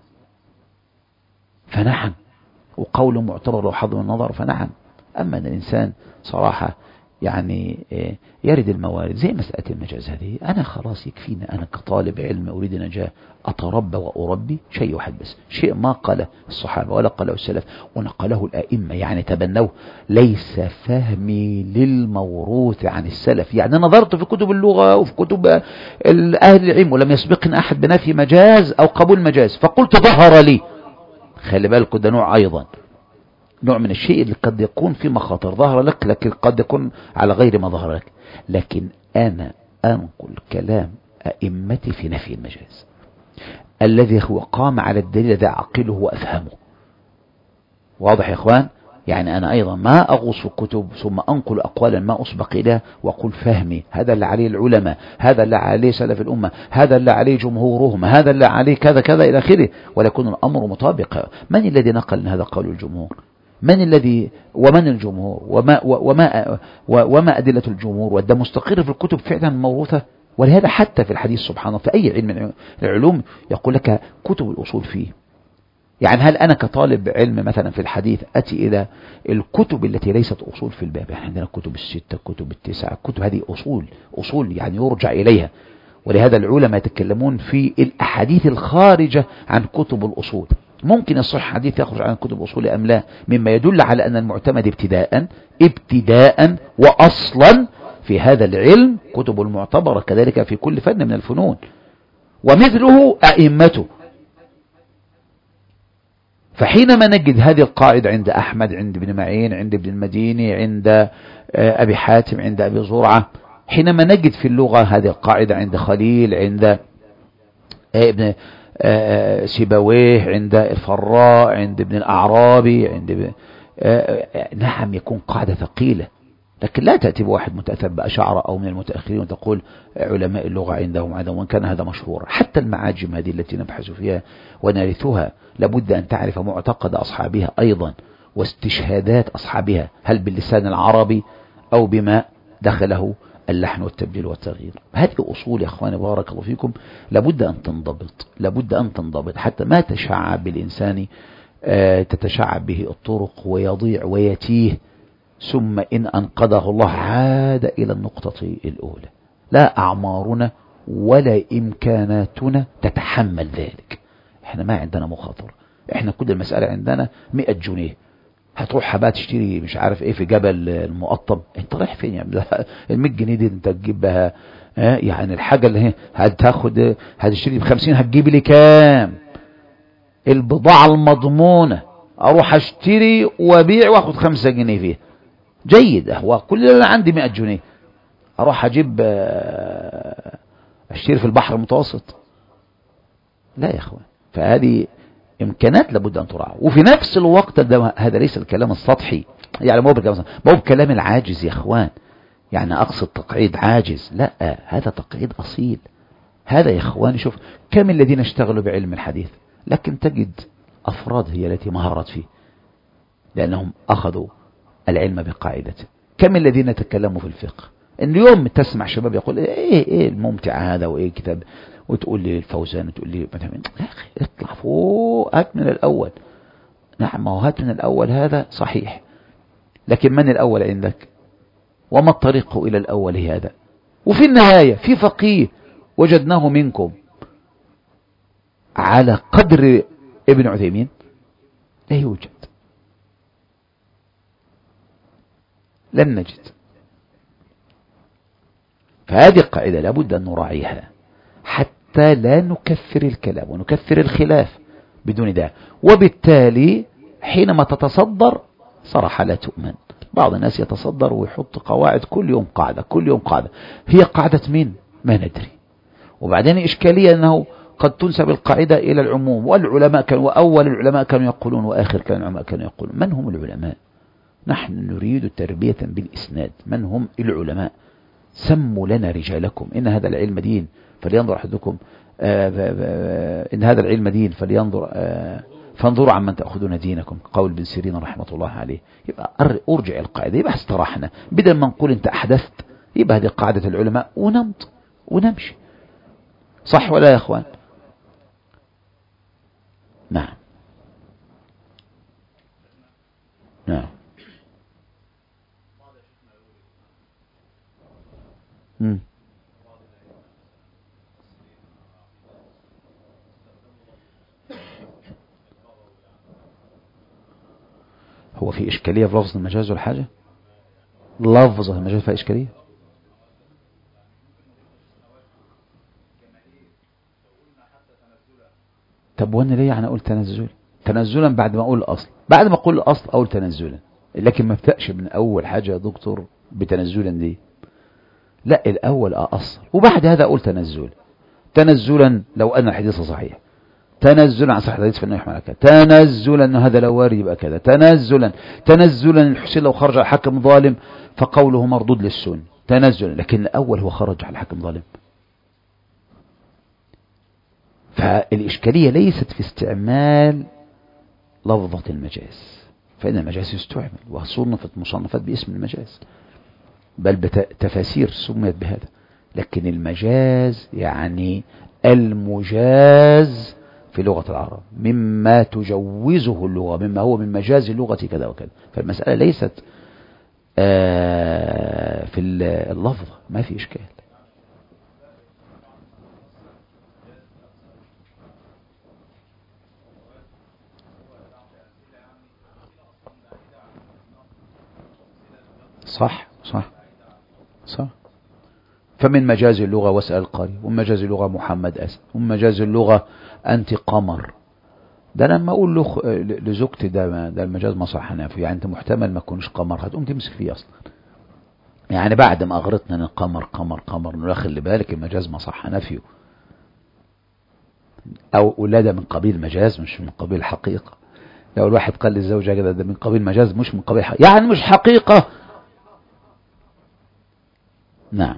فنعم، وقول معتبر وحظ من النظر، فنعم. أما أن الإنسان صراحة يعني يرد الموارد زي مسألة المجاز هذه. أنا خلاص يكفينا أنا كطالب علم أريد نجاة أتربى وأربي شيء واحد بس، شيء ما قاله الصحابة ولا قاله السلف ونقله الأئمة يعني تبنوه، ليس فهمي للموروث عن السلف. يعني نظرت في كتب اللغة وفي كتب أهل العلم ولم يسبقني أحد بنفي مجاز أو قبول مجاز فقلت ظهر لي. خلي بالك ده نوع أيضا، نوع من الشيء اللي قد يكون في مخاطر ظهر لك لكن قد يكون على غير ما ظهر لك. لكن أنا أنقل كلام أئمتي في نفي المجاز الذي هو قام على الدليل الذي أعقله وأفهمه. واضح يا إخوان؟ يعني أنا أيضا ما أغوص في الكتب ثم أنقل أقوالا ما أسبق إليها وأقول فهمي هذا اللي عليه العلماء، هذا اللي عليه سلف الأمة، هذا اللي عليه جمهورهم، هذا اللي عليه كذا كذا إلى آخره، ولكن الأمر مطابق. من الذي نقل هذا قول الجمهور؟ من الذي ومن الجمهور وما أدلة الجمهور؟ وده مستقر في الكتب فعلا موروثة. ولهذا حتى في الحديث سبحان الله في أي علم من العلوم يقول لك كتب الأصول فيه. يعني هل أنا كطالب علم مثلا في الحديث أتي إلى الكتب التي ليست أصول في الباب؟ يعني عندنا الكتب الستة، الكتب التسعة، الكتب هذه أصول يعني يرجع إليها. ولهذا العلماء يتكلمون في الأحاديث الخارجة عن كتب الأصول. ممكن يصح حديث يخرج عن كتب الأصول أم لا، مما يدل على أن المعتمد ابتداء وأصلا في هذا العلم كتب المعتبرة، كذلك في كل فن من الفنون، ومثله أئمته. فحينما نجد هذه القاعدة عند أحمد، عند ابن معين، عند ابن المديني، عند أبي حاتم، عند أبي زرعة، حينما نجد في اللغة هذه القاعدة عند خليل، عند ابن سيبويه، عند الفراء، عند ابن الأعرابي، عند نعم يكون قاعدة ثقيلة. لكن لا تأتي بواحد متأثر بأشعر أو من المتأخرين وتقول علماء اللغة عندهم وإن كان هذا مشهور. حتى المعاجم هذه التي نبحث فيها ونرثها لابد أن تعرف معتقد أصحابها أيضا واستشهادات أصحابها، هل باللسان العربي أو بما دخله اللحن والتبديل والتغيير. هذه أصول يا أخواني بارك الله فيكم لابد أن تنضبط حتى ما تشعب بالإنسان تتشعب به الطرق ويضيع ويتيه، ثم إن أنقذه الله عاد إلى النقطة الأولى. لا أعمارنا ولا إمكاناتنا تتحمل ذلك. احنا ما عندنا مخاطر، احنا كل المسألة عندنا 100 جنيه هتروح حبات تشتري مش عارف ايه في جبل المقطم، انت رايح فين يا ابني؟ ال 100 جنيه دي انت تجيبها يعني الحاجة اللي هي هتاخد هتشتري ب50 هتجيب لي كام؟ البضاعة المضمونة اروح اشتري وابيع واخد 5 جنيه فيها جيد. هو كل اللي عندي 100 جنيه اروح اجيب اشتري في البحر المتوسط؟ لا يا اخوان. فهذه امكانات لابد ان تراعى. وفي نفس الوقت هذا ليس الكلام السطحي، يعني مو بكلام العاجز يا اخوان، يعني اقصد تقعيد عاجز، لا هذا تقعيد اصيل. هذا يا اخوان شوف كم الذين اشتغلوا بعلم الحديث لكن تجد افراد هي التي مهرت فيه لانهم اخذوا العلم بقاعدته. كم الذين تكلموا في الفقه. اليوم تسمع شباب يقول ايه الممتع هذا وايه كتاب، وتقول لي الفوزان وتقول لي مثلا يا اخي اطلع فوق هات من الاول. نعم ما هو هات من الاول هذا صحيح، لكن من الاول عندك وما الطريق الى الاول هذا؟ وفي النهاية في فقيه وجدناه منكم على قدر ابن عثيمين لا يوجد، لن نجد. فهذه القاعدة لابد أن نراعيها حتى لا نكثر الكلام ونكثر الخلاف بدون داعي. وبالتالي حينما تتصدر صراحة لا تؤمن. بعض الناس يتصدر ويحط قواعد كل يوم قاعدة كل يوم قاعدة، هي قاعدة مين؟ ما ندري. وبعدين إشكالية أنه قد تنسب القاعدة إلى العموم، والعلماء كانوا وأول العلماء كانوا يقولون وآخر كان العلماء كانوا يقولون. من هم العلماء؟ نحن نريد تربية بالإسناد. من هم العلماء؟ سموا لنا رجالكم. إن هذا العلم دين فلينظر أحدكم إن هذا العلم دين فانظروا عمن تأخذون دينكم، قول ابن سيرين رحمة الله عليه. يبقى أرجع القاعدة، يبقى استراحنا بدل ما نقول أنت أحدثت، يبقى هذه قاعدة العلماء ونمض ونمشي. صح ولا يا أخوان؟ نعم نعم هو في إشكالية في لفظ المجاز ولا حاجة؟ لفظ المجاز فيها إشكالية؟ طب وانا ليه يعني اقول تنزلا بعد ما اقول الاصل؟ بعد ما اقول الاصل اقول تنزلا، لكن ما ابتدأش من اول حاجة يا دكتور بتنزلا دي. لا، الاول اصل وبعد هذا اقول تنزلا لو ان الحديث صحيح، تنزلا عن صحة الحديث فانه يحمل كذا، تنزلا ان هذا لو وارد يبقى كذا، تنزلا الحسين لو خرج على حكم ظالم فقوله مردود للسن، تنزلا. لكن الاول هو خرج على حكم ظالم. فالإشكالية ليست في استعمال لفظة المجاز، فإن المجاز يستعمل وصنفت مصنفات باسم المجاز، بل بتفاسير سميت بهذا. لكن المجاز يعني المجاز في لغة العرب مما تجوزه اللغة، مما هو من مجاز اللغة كذا وكذا. فالمسألة ليست في اللفظة، ما في إشكال. صح. فمن مجاز اللغة واسأل القارئ، ومن مجاز اللغة محمد أسد، ومن مجاز اللغة أنت قمر. ده أنا لما أقول لزوجتي ده المجاز ما صح نافي، يعني أنت محتمل ما تكونش قمر، هتقوم تمسك فيه أصلا. يعني بعد ما أغرتنا أن قمر نقول خلي بالك المجاز ما صح نافيه، أو ولادة من قبيل مجاز مش من قبيل حقيقة. لو الواحد قال للزوجة كده ده من قبيل مجاز مش من قبيل حقيقة، يعني مش حقيقة. نعم.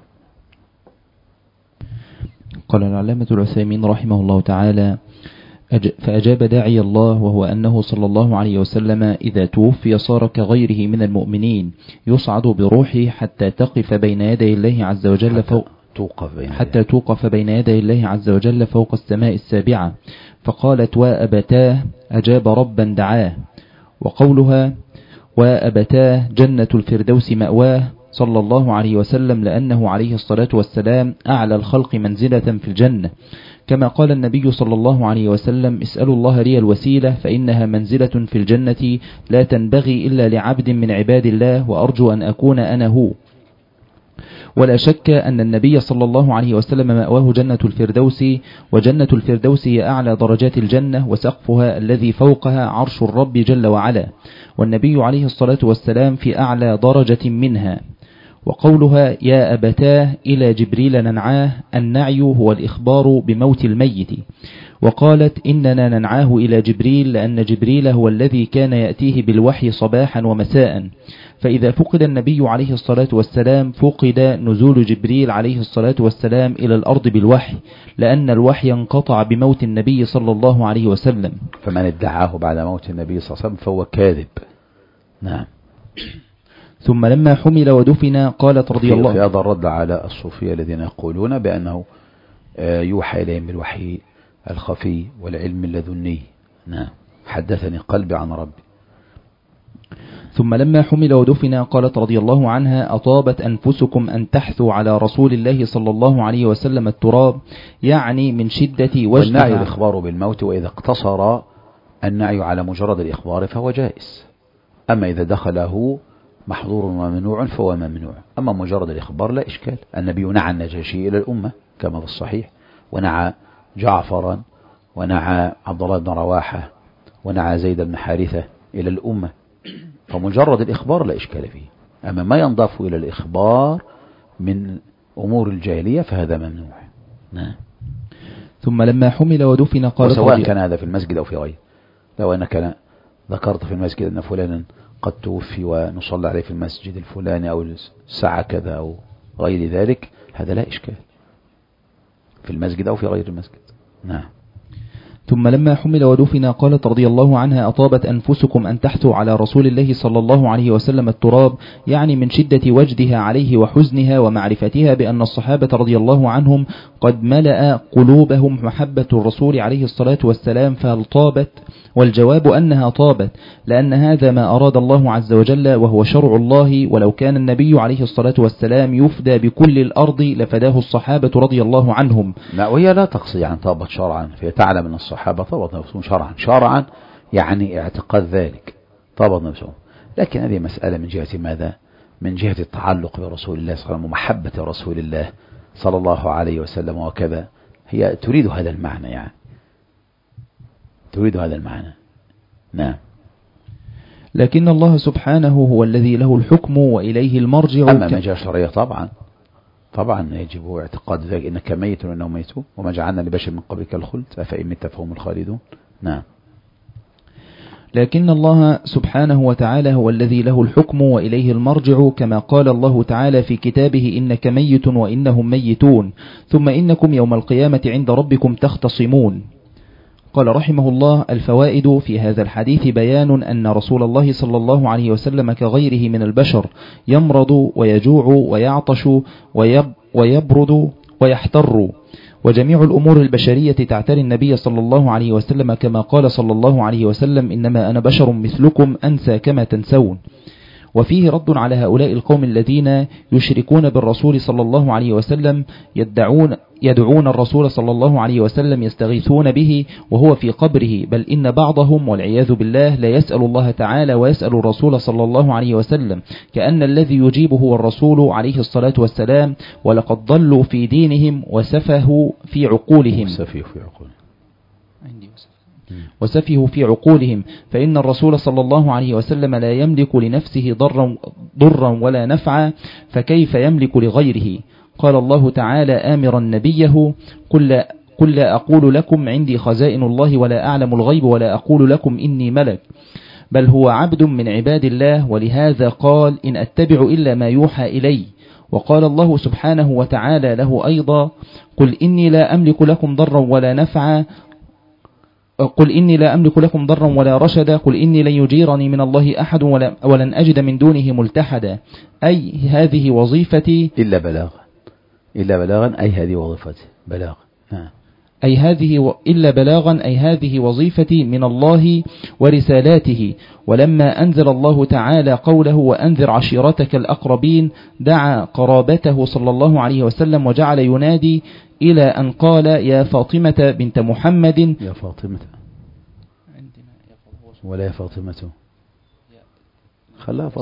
قال العلامة العثيمين رحمه الله تعالى: فأجاب داعي الله، وهو أنه صلى الله عليه وسلم إذا توفي صار كغيره من المؤمنين، يصعد بروحه حتى تقف بين يدي الله عز وجل حتى توقف بين يدي الله عز وجل فوق السماء السابعة. فقالت: وأبتاه أجاب ربا دعاه. وقولها وأبتاه جنة الفردوس مأواه صلى الله عليه وسلم، لأنه عليه الصلاة والسلام أعلى الخلق منزلة في الجنة، كما قال النبي صلى الله عليه وسلم: اسألوا الله لي الوسيلة فإنها منزلة في الجنة لا تنبغي إلا لعبد من عباد الله، وأرجو أن أكون أنا هو. ولا شك أن النبي صلى الله عليه وسلم مأواه جنة الفردوس، وجنة الفردوس هي أعلى درجات الجنة، وسقفها الذي فوقها عرش الرب جل وعلا، والنبي عليه الصلاة والسلام في أعلى درجة منها. وقولها يا أبتاه إلى جبريل ننعاه، النعي هو الإخبار بموت الميت. وقالت إننا ننعاه إلى جبريل لأن جبريل هو الذي كان يأتيه بالوحي صباحا ومساء، فإذا فقد النبي عليه الصلاة والسلام فقد نزول جبريل عليه الصلاة والسلام إلى الأرض بالوحي، لأن الوحي انقطع بموت النبي صلى الله عليه وسلم. فمن ادعاه بعد موت النبي صلى الله عليه وسلم فهو كاذب. نعم. ثم لما حمل ودفن قالت رضي الله. في هذا الرد على الصوفية الذين يقولون بأنه يوحى إليهم بالوحي الخفي والعلم اللدني. نعم. حدثني قلبي عن ربي. ثم لما حمل ودفن قالت رضي الله عنها: أطابت أنفسكم أن تحثوا على رسول الله صلى الله عليه وسلم التراب، يعني من شدة وجدها. والنعي الإخبار بالموت، وإذا اقتصر النعي على مجرد الإخبار فهو جائز، أما إذا دخله محظور وممنوع فهو ممنوع. أما مجرد الإخبار لا إشكال. النبي نعى النجاشي إلى الأمة كما في الصحيح، ونعى جعفرا، ونعى عبد الله بن رواحة، ونعى زيد بن حارثة إلى الأمة، فمجرد الإخبار لا إشكال فيه. أما ما ينضاف إلى الإخبار من أمور الجاهلية فهذا ممنوع. نعم. ثم لما حمل ودفن قال وسواء كان هذا في المسجد أو في غيره. لو أنك ذكرت في المسجد أن فلانا قد توفي ونصلى عليه في المسجد الفلاني أو الساعة كذا أو غير ذلك، هذا لا إشكال في المسجد أو في غير المسجد. نعم. ثم لما حمل ودفن قالت رضي الله عنها: أطابت أنفسكم أن تحثوا على رسول الله صلى الله عليه وسلم التراب، يعني من شدة وجدها عليه وحزنها ومعرفتها بأن الصحابة رضي الله عنهم قد ملأ قلوبهم محبة الرسول عليه الصلاة والسلام، فهل طابت؟ والجواب أنها طابت، لأن هذا ما أراد الله عز وجل وهو شرع الله، ولو كان النبي عليه الصلاة والسلام يفدى بكل الأرض لفداه الصحابة رضي الله عنهم. لا، وهي لا تقصي عن طابت شرعا، فهي تعلم أن الصحابة طابت نفسهم شرعا يعني اعتقاد ذلك، طابت نفسهم. لكن هذه مسألة من جهة ماذا؟ من جهة التعلق برسول الله صلى الله عليه وسلم ومحبة رسول الله صلى الله عليه وسلم وكذا، هي تريد هذا المعنى، يعني تريد هذا المعنى. نعم. لكن الله سبحانه هو الذي له الحكم وإليه المرجع. أما من جهة شرعية طبعا يجب اعتقاد ذلك، إنك ميت وإنهم ميتون وما جعلنا لبشر من قبلك الخلد أفإن مت فهم الخالدون. نعم. لكن الله سبحانه وتعالى هو الذي له الحكم وإليه المرجع، كما قال الله تعالى في كتابه: إنك ميت وإنهم ميتون ثم إنكم يوم القيامة عند ربكم تختصمون. قال رحمه الله: الفوائد في هذا الحديث بيان أن رسول الله صلى الله عليه وسلم كغيره من البشر يمرض ويجوع ويعطش ويبرد ويحتر، وجميع الأمور البشرية تعتري النبي صلى الله عليه وسلم، كما قال صلى الله عليه وسلم: إنما أنا بشر مثلكم أنسى كما تنسون. وفيه رد على هؤلاء القوم الذين يشركون بالرسول صلى الله عليه وسلم، يدعون الرسول صلى الله عليه وسلم، يستغيثون به وهو في قبره، بل إن بعضهم والعياذ بالله لا يسأل الله تعالى ويسأل الرسول صلى الله عليه وسلم، كأن الذي يجيبه هو الرسول عليه الصلاة والسلام، ولقد ضلوا في دينهم وسفهوا في عقولهم. وسفهوا في عقولهم، فإن الرسول صلى الله عليه وسلم لا يملك لنفسه ضرا ولا نفعا، فكيف يملك لغيره؟ قال الله تعالى آمرا نبيه: قل لا أقول لكم عندي خزائن الله ولا أعلم الغيب ولا أقول لكم إني ملك، بل هو عبد من عباد الله. ولهذا قال: إن أتبع إلا ما يوحى إلي. وقال الله سبحانه وتعالى له أيضا: قل إني لا أملك لكم ضرا ولا نفعا، قل إني لا أملك لكم ضرا ولا رشدا، قل إني لن يجيرني من الله أحد ولن أجد من دونه ملتحدا. أي هذه وظيفتي إلا بلاغا أي هذه وظيفتي بلاغ. أي هذه إلا بلاغا أي هذه وظيفتي من الله ورسالاته. ولما أنزل الله تعالى قوله: وأنذر عشيرتك الأقربين، دعا قرابته صلى الله عليه وسلم وجعل ينادي إلى أن قال: يا فاطمة بنت محمد. يا فاطمة ولا يا فاطمة، خلاها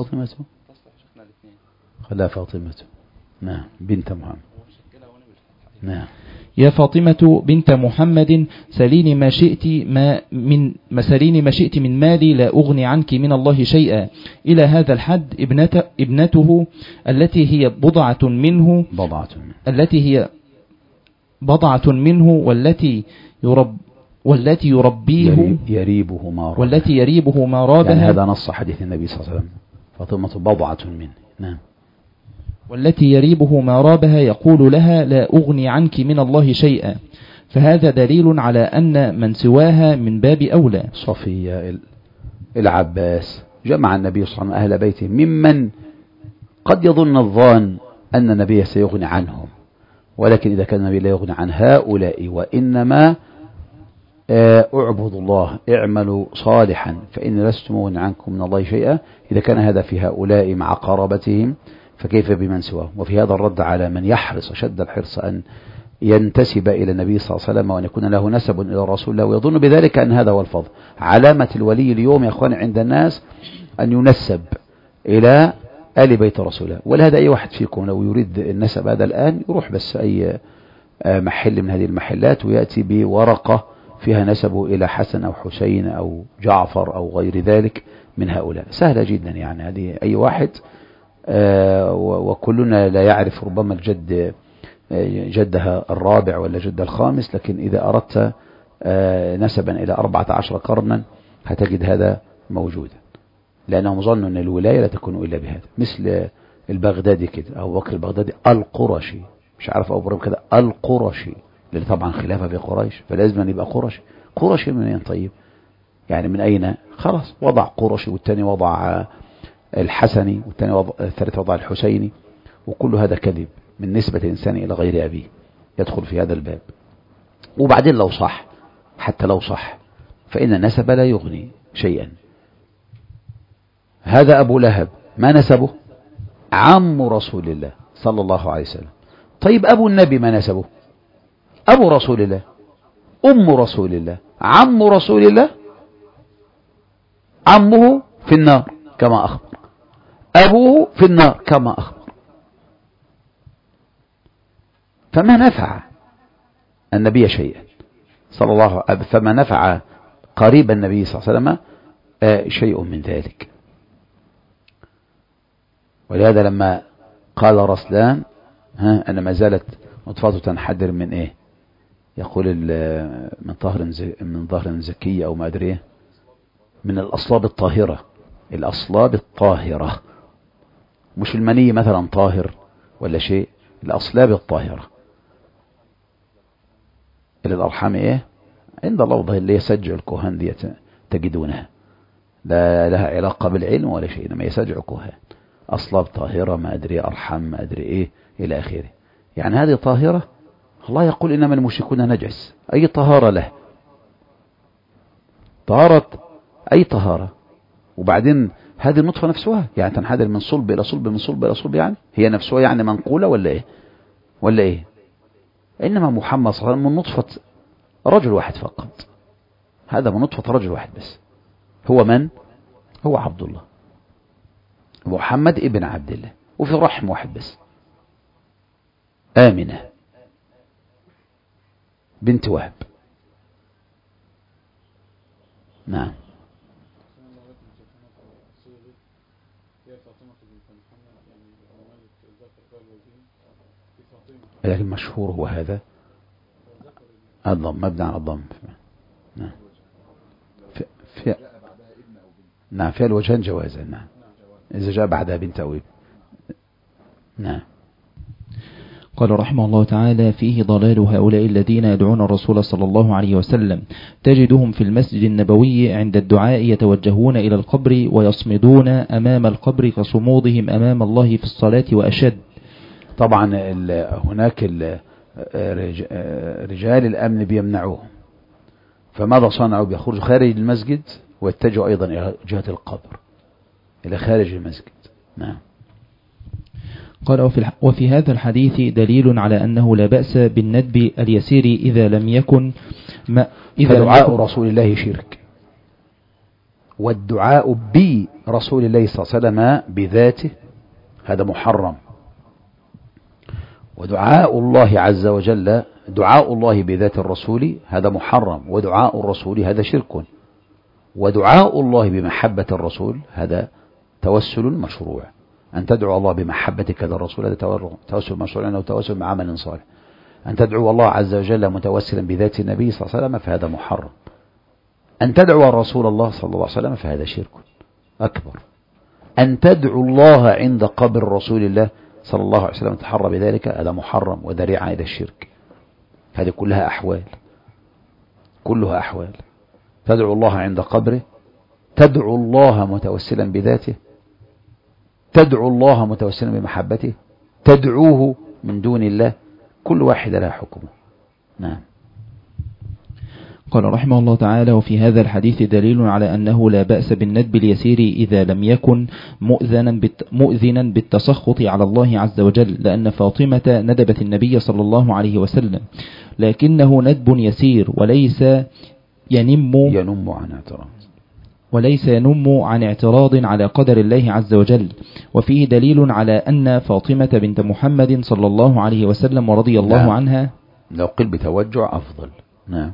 فاطمة. نعم، بنت محمد. نعم. يا فاطمة بنت محمد سليني ما شئت من مالي لا أغني عنك من الله شيئا. إلى هذا الحد ابنته التي هي بضعة منه والتي يربيه يريبه ما رابها، يعني هذا نص حديث النبي صلى الله عليه وسلم: فاطمة بضعة منه. نعم. والتي يريبه ما رابها يقول لها: لا أغني عنك من الله شيئا. فهذا دليل على أن من سواها من باب أولى. صفية، العباس، جمع النبي صلى الله عليه وسلم أهل بيته ممن قد يظن الظان أن النبي سيغني عنهم، ولكن إذا كان النبي لا يغني عن هؤلاء، وإنما اعبدوا الله اعملوا صالحا فإن لست مغني عنكم من الله شيئا، إذا كان هذا في هؤلاء مع قرابتهم فكيف بمن سواهم؟ وفي هذا الرد على من يحرص شد الحرص أن ينتسب إلى النبي صلى الله عليه وسلم وأن يكون له نسب إلى رسول الله ويظن بذلك أن هذا هو الفضل. علامة الولي اليوم يا أخوان عند الناس أن ينسب إلى آل بيت رسول الله، ولهذا أي واحد فيكم لو يريد النسب هذا الآن يروح بس أي محل من هذه المحلات ويأتي بورقة فيها نسبه إلى حسن أو حسين أو جعفر أو غير ذلك من هؤلاء، سهلة جدا يعني. هذه أي واحد وكلنا لا يعرف ربما الجد جدها الرابع ولا جدها الخامس، لكن إذا أردت نسبا إلى 14 قرنا هتجد هذا موجودا، لأنهم ظنوا أن الولاية لا تكون إلا بهذا. مثل البغدادي كده، أبو بكر البغدادي القرشي، مش عارف أبو بكر كده القرشي، لأن طبعا خلافة في قريش فلازم أن يبقى قرشي منين طيب؟ يعني من أين؟ خلاص وضع قرشي، والثاني وضع الحسني، والثاني الثالث وضع الحسيني، وكل هذا كذب من نسبة إنسان إلى غير أبيه، يدخل في هذا الباب. وبعدين لو صح، حتى لو صح، فإن النسب لا يغني شيئا. هذا أبو لهب ما نسبه؟ عم رسول الله صلى الله عليه وسلم. طيب أبو النبي ما نسبه؟ أبو رسول الله، أم رسول الله، عم رسول الله، عمه في النار كما أخبر، أبوه في النار كما أخبر. فما نفع النبي شيئا صلى الله عليه وسلم، فما نفع قريب النبي صلى الله عليه وسلم شيء من ذلك. ولهذا لما قال رسلان أنا ما زالت نطفته تنحدر من إيه؟ يقول من ظهر زكية أو ما أدري، من الأصلاب الطاهرة. الأصلاب الطاهرة، مش المني مثلا طاهر ولا شيء، الأصلاب الطاهرة. إلى الأرحام إيه؟ عند الله اللي يسجع الكهان دي تجدونها، لا لها علاقة بالعلم ولا شيء، إنما يسجع كهان، أصلاب طاهرة ما أدري، أرحام ما أدري إيه إلى آخره. يعني هذه طاهرة. الله يقول إنما المشركون نجس، أي طهارة له؟ طهارة أي طهارة؟ وبعدين هذه النطفة نفسها يعني تنحدر من صلب إلى صلب، من صلب إلى صلب، يعني هي نفسها يعني منقولة ولا إيه؟ ولا إيه؟ إنما محمد صلى الله عليه وسلم من نطفة رجل واحد فقط. هذا من نطفة رجل واحد بس. هو من؟ هو عبد الله، محمد ابن عبد الله، وفي رحم واحد بس، آمنة بنت وهب. نعم. لكن المشهور هو هذا الضم، مبني على الضم. نعم. نعم فيها الوجهان جوازا. نعم إذا جاء بعدها بنت أو ابن. نعم. قال رحمه الله تعالى: فيه ضلال هؤلاء الذين يدعون الرسول صلى الله عليه وسلم، تجدهم في المسجد النبوي عند الدعاء يتوجهون إلى القبر ويصمدون أمام القبر كصمودهم أمام الله في الصلاة وأشد. طبعا هناك رجال الأمن بيمنعوهم، فماذا صنعوا؟ بيخرجوا خارج المسجد ويتجهوا أيضا إلى جهة القبر، إلى خارج المسجد. نعم. قال: وفي هذا الحديث دليل على أنه لا بأس بالندب اليسير إذا لم يكن فدعاء رسول الله شرك، والدعاء برسول الله صلى الله عليه وسلم بذاته هذا محرم. ودعاء الله عز وجل، دعاء الله بذات الرسول هذا محرم، ودعاء الرسول هذا شرك. ودعاء الله بمحبة الرسول هذا توسل مشروع. أن تدعو الله بمحبتك للرسول هذا توسل مشروع، أو توسل مع عمل صالح. أن تدعو الله عز وجل متوسلا بذات النبي صلى الله عليه وسلم فهذا محرم. أن تدعو الرسول الله صلى الله عليه وسلم فهذا شرك أكبر. أن تدعو الله عند قبر رسول الله صلى الله عليه وسلم تحرى بذلك هذا محرم وذريعة إلى الشرك. هذه كلها أحوال، كلها أحوال. تدعو الله عند قبره، تدعو الله متوسلا بذاته، تدعو الله متوسلا بمحبته، تدعوه من دون الله، كل واحد لها حكمه. نعم. قال رحمه الله تعالى: وفي هذا الحديث دليل على أنه لا بأس بالندب اليسير إذا لم يكن مؤذنا بالتسخط على الله عز وجل، لأن فاطمة ندبت النبي صلى الله عليه وسلم، لكنه ندب يسير وليس ينم عن اعتراض على قدر الله عز وجل. وفيه دليل على أن فاطمة بنت محمد صلى الله عليه وسلم ورضي الله عنها، لو قل بتوجع أفضل. نعم.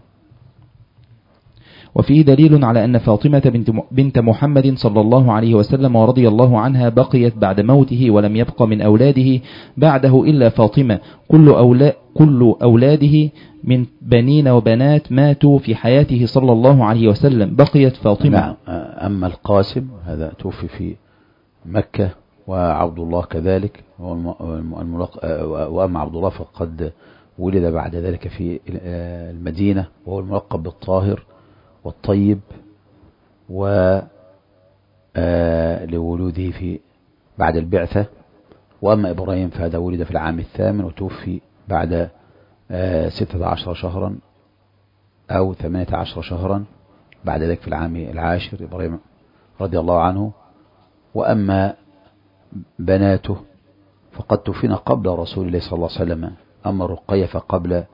وفيه دليل على أن فاطمة بنت محمد صلى الله عليه وسلم ورضي الله عنها بقيت بعد موته، ولم يبق من أولاده بعده إلا فاطمة. كل أولاده من بنين وبنات ماتوا في حياته صلى الله عليه وسلم، بقيت فاطمة. نعم. أما القاسم هذا توفي في مكة، وعبد الله كذلك، وأما عبد الله فقد ولد بعد ذلك في المدينة، وهو الملقب بالطاهر والطيب لولوده في بعد البعثة. وأما إبراهيم فهذا ولد في العام 8 وتوفي بعد 16 شهرا أو 18 شهرا بعد ذلك في العام 10 إبراهيم رضي الله عنه. وأما بناته فقد توفين قبل رسول الله صلى الله عليه وسلم. أما رقية فقبل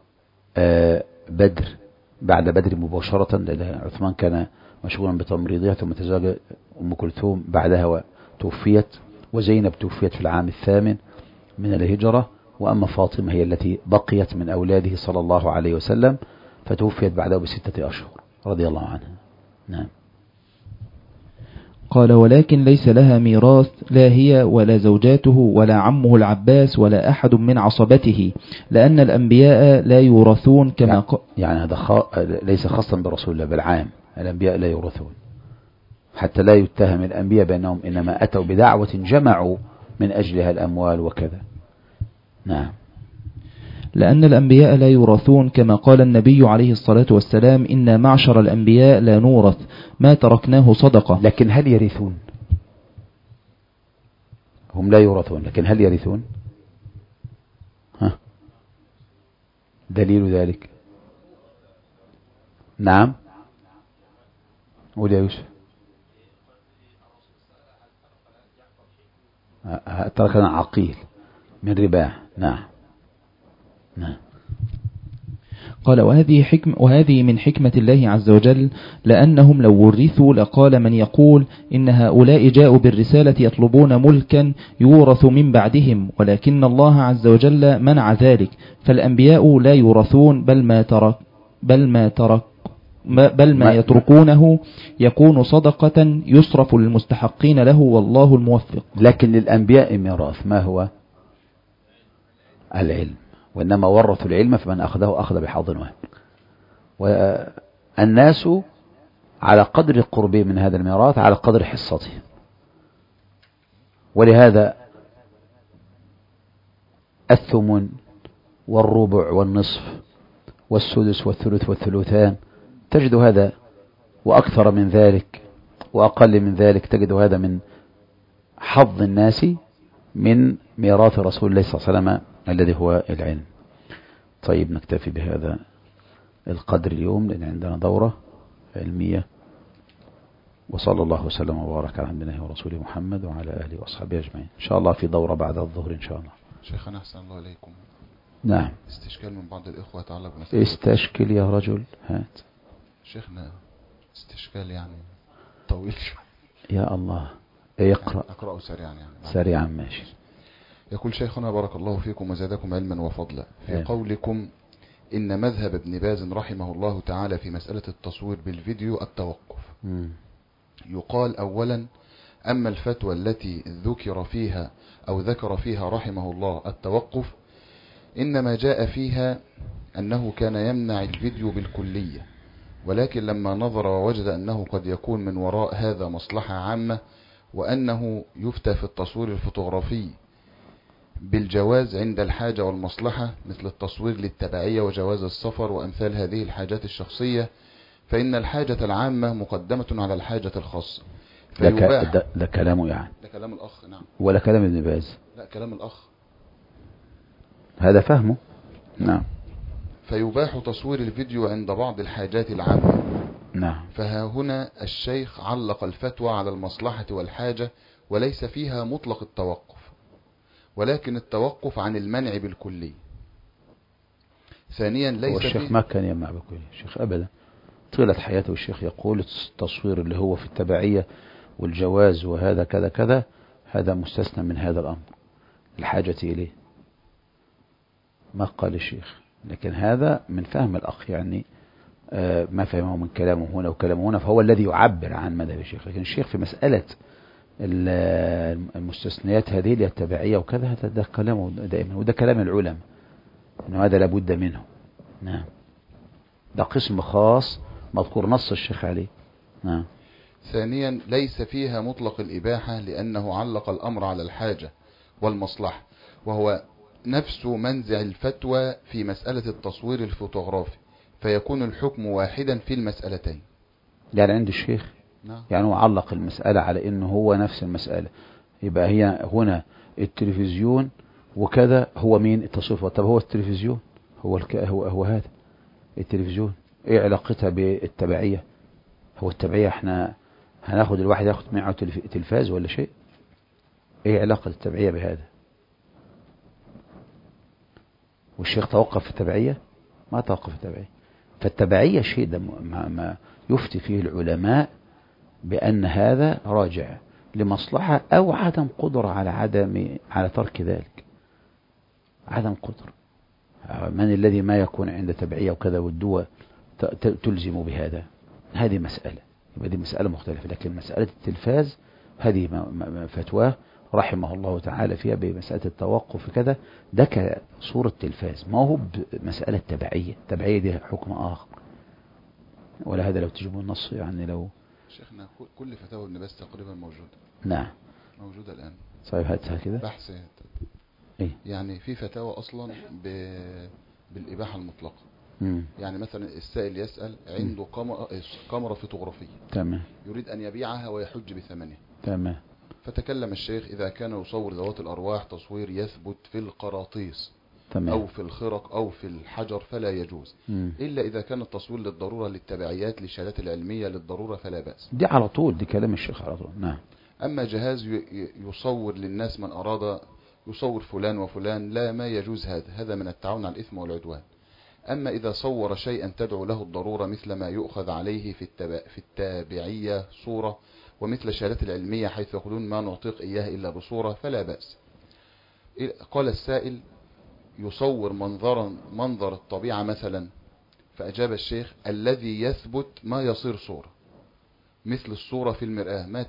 بدر، بعد بدر مباشرة، لأن عثمان كان مشغولا بتمريضها ثم تزوج أم كلثوم بعدها وتوفيت. وزينب توفيت في العام 8 من الهجرة. وأما فاطمة هي التي بقيت من أولاده صلى الله عليه وسلم فتوفيت بعده ب6 أشهر رضي الله عنها. نعم. قال: ولكن ليس لها ميراث، لا هي ولا زوجاته ولا عمه العباس ولا أحد من عصبته، لأن الأنبياء لا يورثون كما يعني هذا ليس خاصا برسول الله، بل عام. الأنبياء لا يورثون، حتى لا يتهم الأنبياء بأنهم إنما أتوا بدعوة جمعوا من أجلها الأموال وكذا. نعم. لأن الأنبياء لا يورثون كما قال النبي عليه الصلاة والسلام: إن معشر الأنبياء لا نورث، ما تركناه صدقة. لكن هل يرثون؟ هم لا يورثون، لكن هل يرثون؟ دليل ذلك؟ نعم. قول يا يوسف. تركنا عقيل من رباح. نعم. نعم. قال: وهذه من حكمة الله عز وجل، لأنهم لو ورثوا لقال من يقول إن هؤلاء جاءوا بالرسالة يطلبون ملكا يورث من بعدهم، ولكن الله عز وجل منع ذلك، فالأنبياء لا يورثون، بل ما يتركونه يكون صدقة يصرف للمستحقين له، والله الموفق. لكن للأنبياء ميراث، ما هو؟ العلم. وإنما ورثوا العلم، فمن أخذه أخذ بحظ وافر. والناس على قدر قربهم من هذا الميراث على قدر حصتهم. ولهذا الثمن والربع والنصف والسدس والثلث والثلثان تجد هذا، وأكثر من ذلك وأقل من ذلك تجد هذا من حظ الناس من ميراث رسول الله صلى الله عليه وسلم الذي هو العلم. طيب، نكتفي بهذا القدر اليوم لأن عندنا دورة علمية. وصلى الله وسلم وبارك على نبينا ورسوله محمد وعلى آله وأصحابه أجمعين. إن شاء الله في دورة بعد الظهر إن شاء الله. شيخنا أحسن الله إليكم. نعم. استشكال من بعض الإخوة يتعلق بمسألة. استشكل يا رجل، هات. شيخنا استشكال يعني طويل شوي. يا الله، اقرأ. يعني أقرأه سريعا يعني. سريعا ماشي. يقول شيخنا بارك الله فيكم وزادكم علما وفضلا في قولكم إن مذهب ابن باز رحمه الله تعالى في مسألة التصوير بالفيديو التوقف. يقال أولا: أما الفتوى التي ذكر فيها رحمه الله التوقف، إنما جاء فيها أنه كان يمنع الفيديو بالكلية، ولكن لما نظر ووجد أنه قد يكون من وراء هذا مصلحة عامة، وأنه يفتى في التصوير الفوتوغرافي بالجواز عند الحاجة والمصلحة، مثل التصوير للتبعية وجواز السفر وأمثال هذه الحاجات الشخصية، فإن الحاجة العامة مقدمة على الحاجة الخاصة. ده كلامه يعني. ده كلام الأخ. نعم. ولا كلام ابن باز؟ لا، كلام الأخ. هذا فهمه. نعم. فيباح تصوير الفيديو عند بعض الحاجات العامة. نعم. فها هنا الشيخ علق الفتوى على المصلحة والحاجة، وليس فيها مطلق التوقف، ولكن التوقف عن المنع بالكلي. ثانيا، ليس الشيخ ما كان يمنع بالكلي، الشيخ أبدا. طيلة حياته الشيخ يقول التصوير اللي هو في التبعية والجواز وهذا كذا كذا هذا مستثنى من هذا الأمر، الحاجة إليه. ما قال الشيخ، لكن هذا من فهم الأخ يعني ما فهمه من كلامه هنا وكلامه هنا، فهو الذي يعبر عن مذهب الشيخ. لكن الشيخ في مسألة المستثنيات هذه اللي التبعية وكذا هذا ده كلامه دائما، وده كلام العلماء إنه هذا لابد منه. نعم. ده قسم خاص مذكور نص الشيخ عليه. نعم. ثانيا، ليس فيها مطلق الإباحة، لأنه علق الأمر على الحاجة والمصلحة، وهو نفس منزع الفتوى في مسألة التصوير الفوتوغرافي، فيكون الحكم واحدا في المسألتين. يعني عند الشيخ نعم. يعني هو علق المسألة على انه هو نفس المسألة، يبقى هي هنا التلفزيون وكذا هو مين التصوير. طب هو التلفزيون هو هذا التلفزيون ايه علاقتها بالتبعية؟ هو التبعية احنا هناخد الواحد ياخد معه تلفاز ولا شيء؟ ايه علاقة التبعية بهذا؟ والشيخ توقف في التبعية؟ ما توقف في التبعية. فالتبعية شيء ده ما يفتي فيه العلماء بأن هذا راجع لمصلحة أو عدم قدرة على ترك ذلك. عدم قدرة. من الذي ما يكون عند تبعية وكذا والدول تلزم بهذا؟ هذه مسألة، يبقى دي مسألة مختلفة. لكن مسألة التلفاز هذه فتواه رحمه الله تعالى فيها بمسألة التوقف كذا، ده كصورة تلفاز، ما هو بمسألة تبعية. التبعية دي حكم آخر. ولا هذا لو تجيبوا النص يعني لو شيخنا كل فتاوى ابن باز تقريبا موجودة. نعم موجودة الآن. صحيح هاتها كده بحث إيه؟ يعني في فتاوى أصلا بالإباحة المطلقة. يعني مثلا السائل يسأل عنده كاميرا فوتوغرافية، تمام، يريد أن يبيعها ويحج بثمنها، تمام. فتكلم الشيخ إذا كان يصور ذوات الأرواح تصوير يثبت في القراطيس تمام. أو في الخرق أو في الحجر فلا يجوز، إلا إذا كان التصوير للضرورة للتبعيات للشهادات العلمية للضرورة فلا بأس. دي على طول، دي كلام الشيخ على طول. نعم. أما جهاز يصور للناس من أراد يصور فلان وفلان، لا، ما يجوز هذا من التعاون على الإثم والعدوان. أما إذا صور شيئا تدعو له الضرورة مثل ما يؤخذ عليه في التابعية صورة، ومثل الشهادات العلمية حيث يقولون ما نعطيك إياه إلا بصورة، فلا بأس. قال السائل يصور منظر الطبيعة مثلا، فأجاب الشيخ الذي يثبت ما يصير صورة، مثل الصورة في المرآة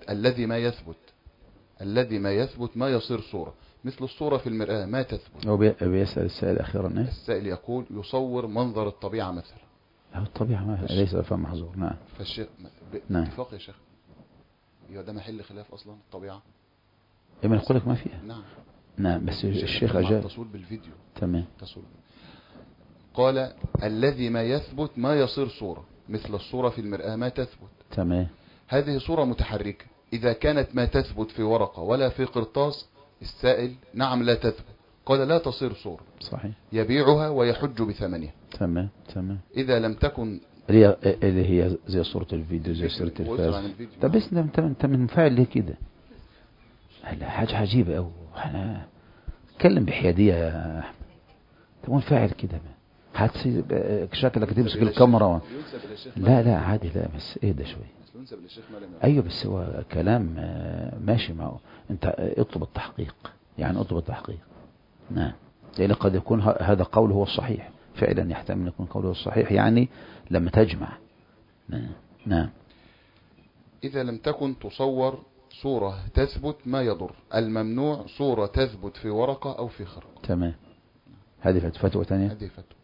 الذي ما يثبت ما يصير صورة، مثل الصورة في المرآة ما تثبت. هو بيسأل السائل أخيرا. السائل يقول يصور منظر الطبيعة مثلا. الطبيعة ما ليس فهم محظور. نعم. فالشيخ نعم. باتفاق يا شيخ ده محل خلاف أصلا الطبيعة. من يقول لك ما فيها. نعم. نعم بس الشيخ أجاب. تصوير بالفيديو. تمام. تصوير. قال الذي ما يثبت ما يصير صورة، مثل الصورة في المرآة ما تثبت. تمام. هذه صورة متحركة، إذا كانت ما تثبت في ورقة ولا في قرطاس السائل نعم لا تثبت، قال لا تصير صورة. صحيح. يبيعها ويحج بثمنها. تمام. تمام. إذا لم تكن اللي هي زي صورة الفيديو زي صورة التلفاز. طب بس انت منفعل ليه كده؟ حاجة عجيبة أوي. احنا نتكلم بحيادية يا أحمد. انت منفعل كده شكلك تمسك الكاميرا. لا عادي، لا بس ايه ده شوية. ايوه بس هو كلام ماشي معه. انت اطلب التحقيق، يعني اطلب التحقيق. نعم. لأن قد يكون هذا قول هو الصحيح فعلا، يحتمل أن يكون قوله الصحيح يعني لما تجمع. نعم. إذا لم تكن تصور صورة تثبت ما يضر، الممنوع صورة تثبت في ورقة أو في خرق. تمام. هذه فتوى ثانية. هذه فتوى.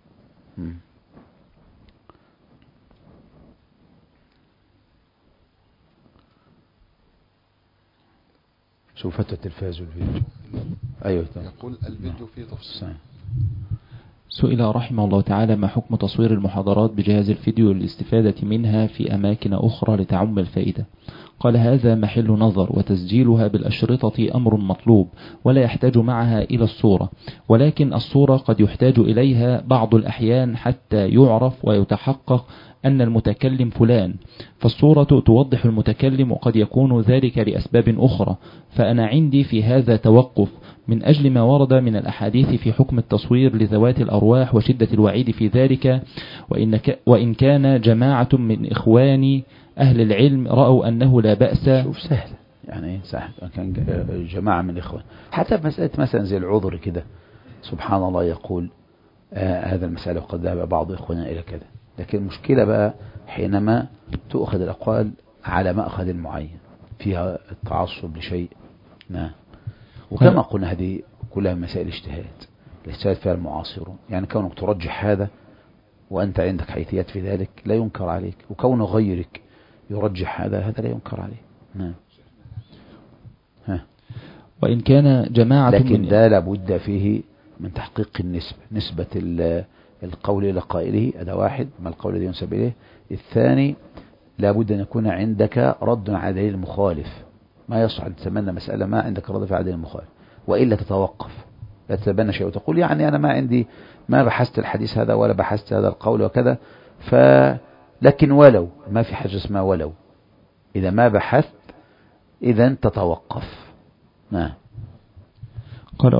شوف فتوى التلفاز والفيديو. أيوة. يقول الفيديو فيه تفصيل. سئل رحمه الله تعالى ما حكم تصوير المحاضرات بجهاز الفيديو للاستفادة منها في أماكن أخرى لتعم الفائدة؟ قال هذا محل نظر، وتسجيلها بالأشرطة أمر مطلوب ولا يحتاج معها إلى الصورة، ولكن الصورة قد يحتاج إليها بعض الأحيان حتى يعرف ويتحقق أن المتكلم فلان، فالصورة توضح المتكلم وقد يكون ذلك لأسباب أخرى. فأنا عندي في هذا توقف من أجل ما ورد من الأحاديث في حكم التصوير لذوات الأرواح وشدة الوعيد في ذلك، وإن كان جماعة من إخواني أهل العلم رأوا أنه لا بأس. شوف سهل يعني سهل، كان جماعة من الإخوان حتى مسألة مثلا زي العذر كده، سبحان الله يقول هذا المسألة وقد ذهب بعض إخواننا إلى كذا. لكن المشكلة بقى حينما تؤخذ الأقوال على مأخذ معين فيها التعصب لشيء. نعم. وكما قلنا هذه كلها مسائل الاجتهاد فيها المعاصرون، يعني كونك ترجح هذا وأنت عندك حيثيات في ذلك لا ينكر عليك، وكون غيرك يرجح هذا لا ينكر عليه. نعم. وإن كان جماعة لكن ده لابد فيه من تحقيق النسبة، نسبة القول إلى قائله، هذا واحد، ما القول الذي ينسب إليه. الثاني لابد أن يكون عندك رد على دليل المخالف، ما يصح أن تتمنى مسألة ما عندك رد على دليل المخالف، وإلا تتوقف، لا تتبنى شيء وتقول يعني أنا ما عندي، ما بحثت الحديث هذا ولا بحثت هذا القول وكذا، لكن ولو، ما في حاجة اسمها ولو، إذا ما بحثت إذا تتوقف. نعم. قال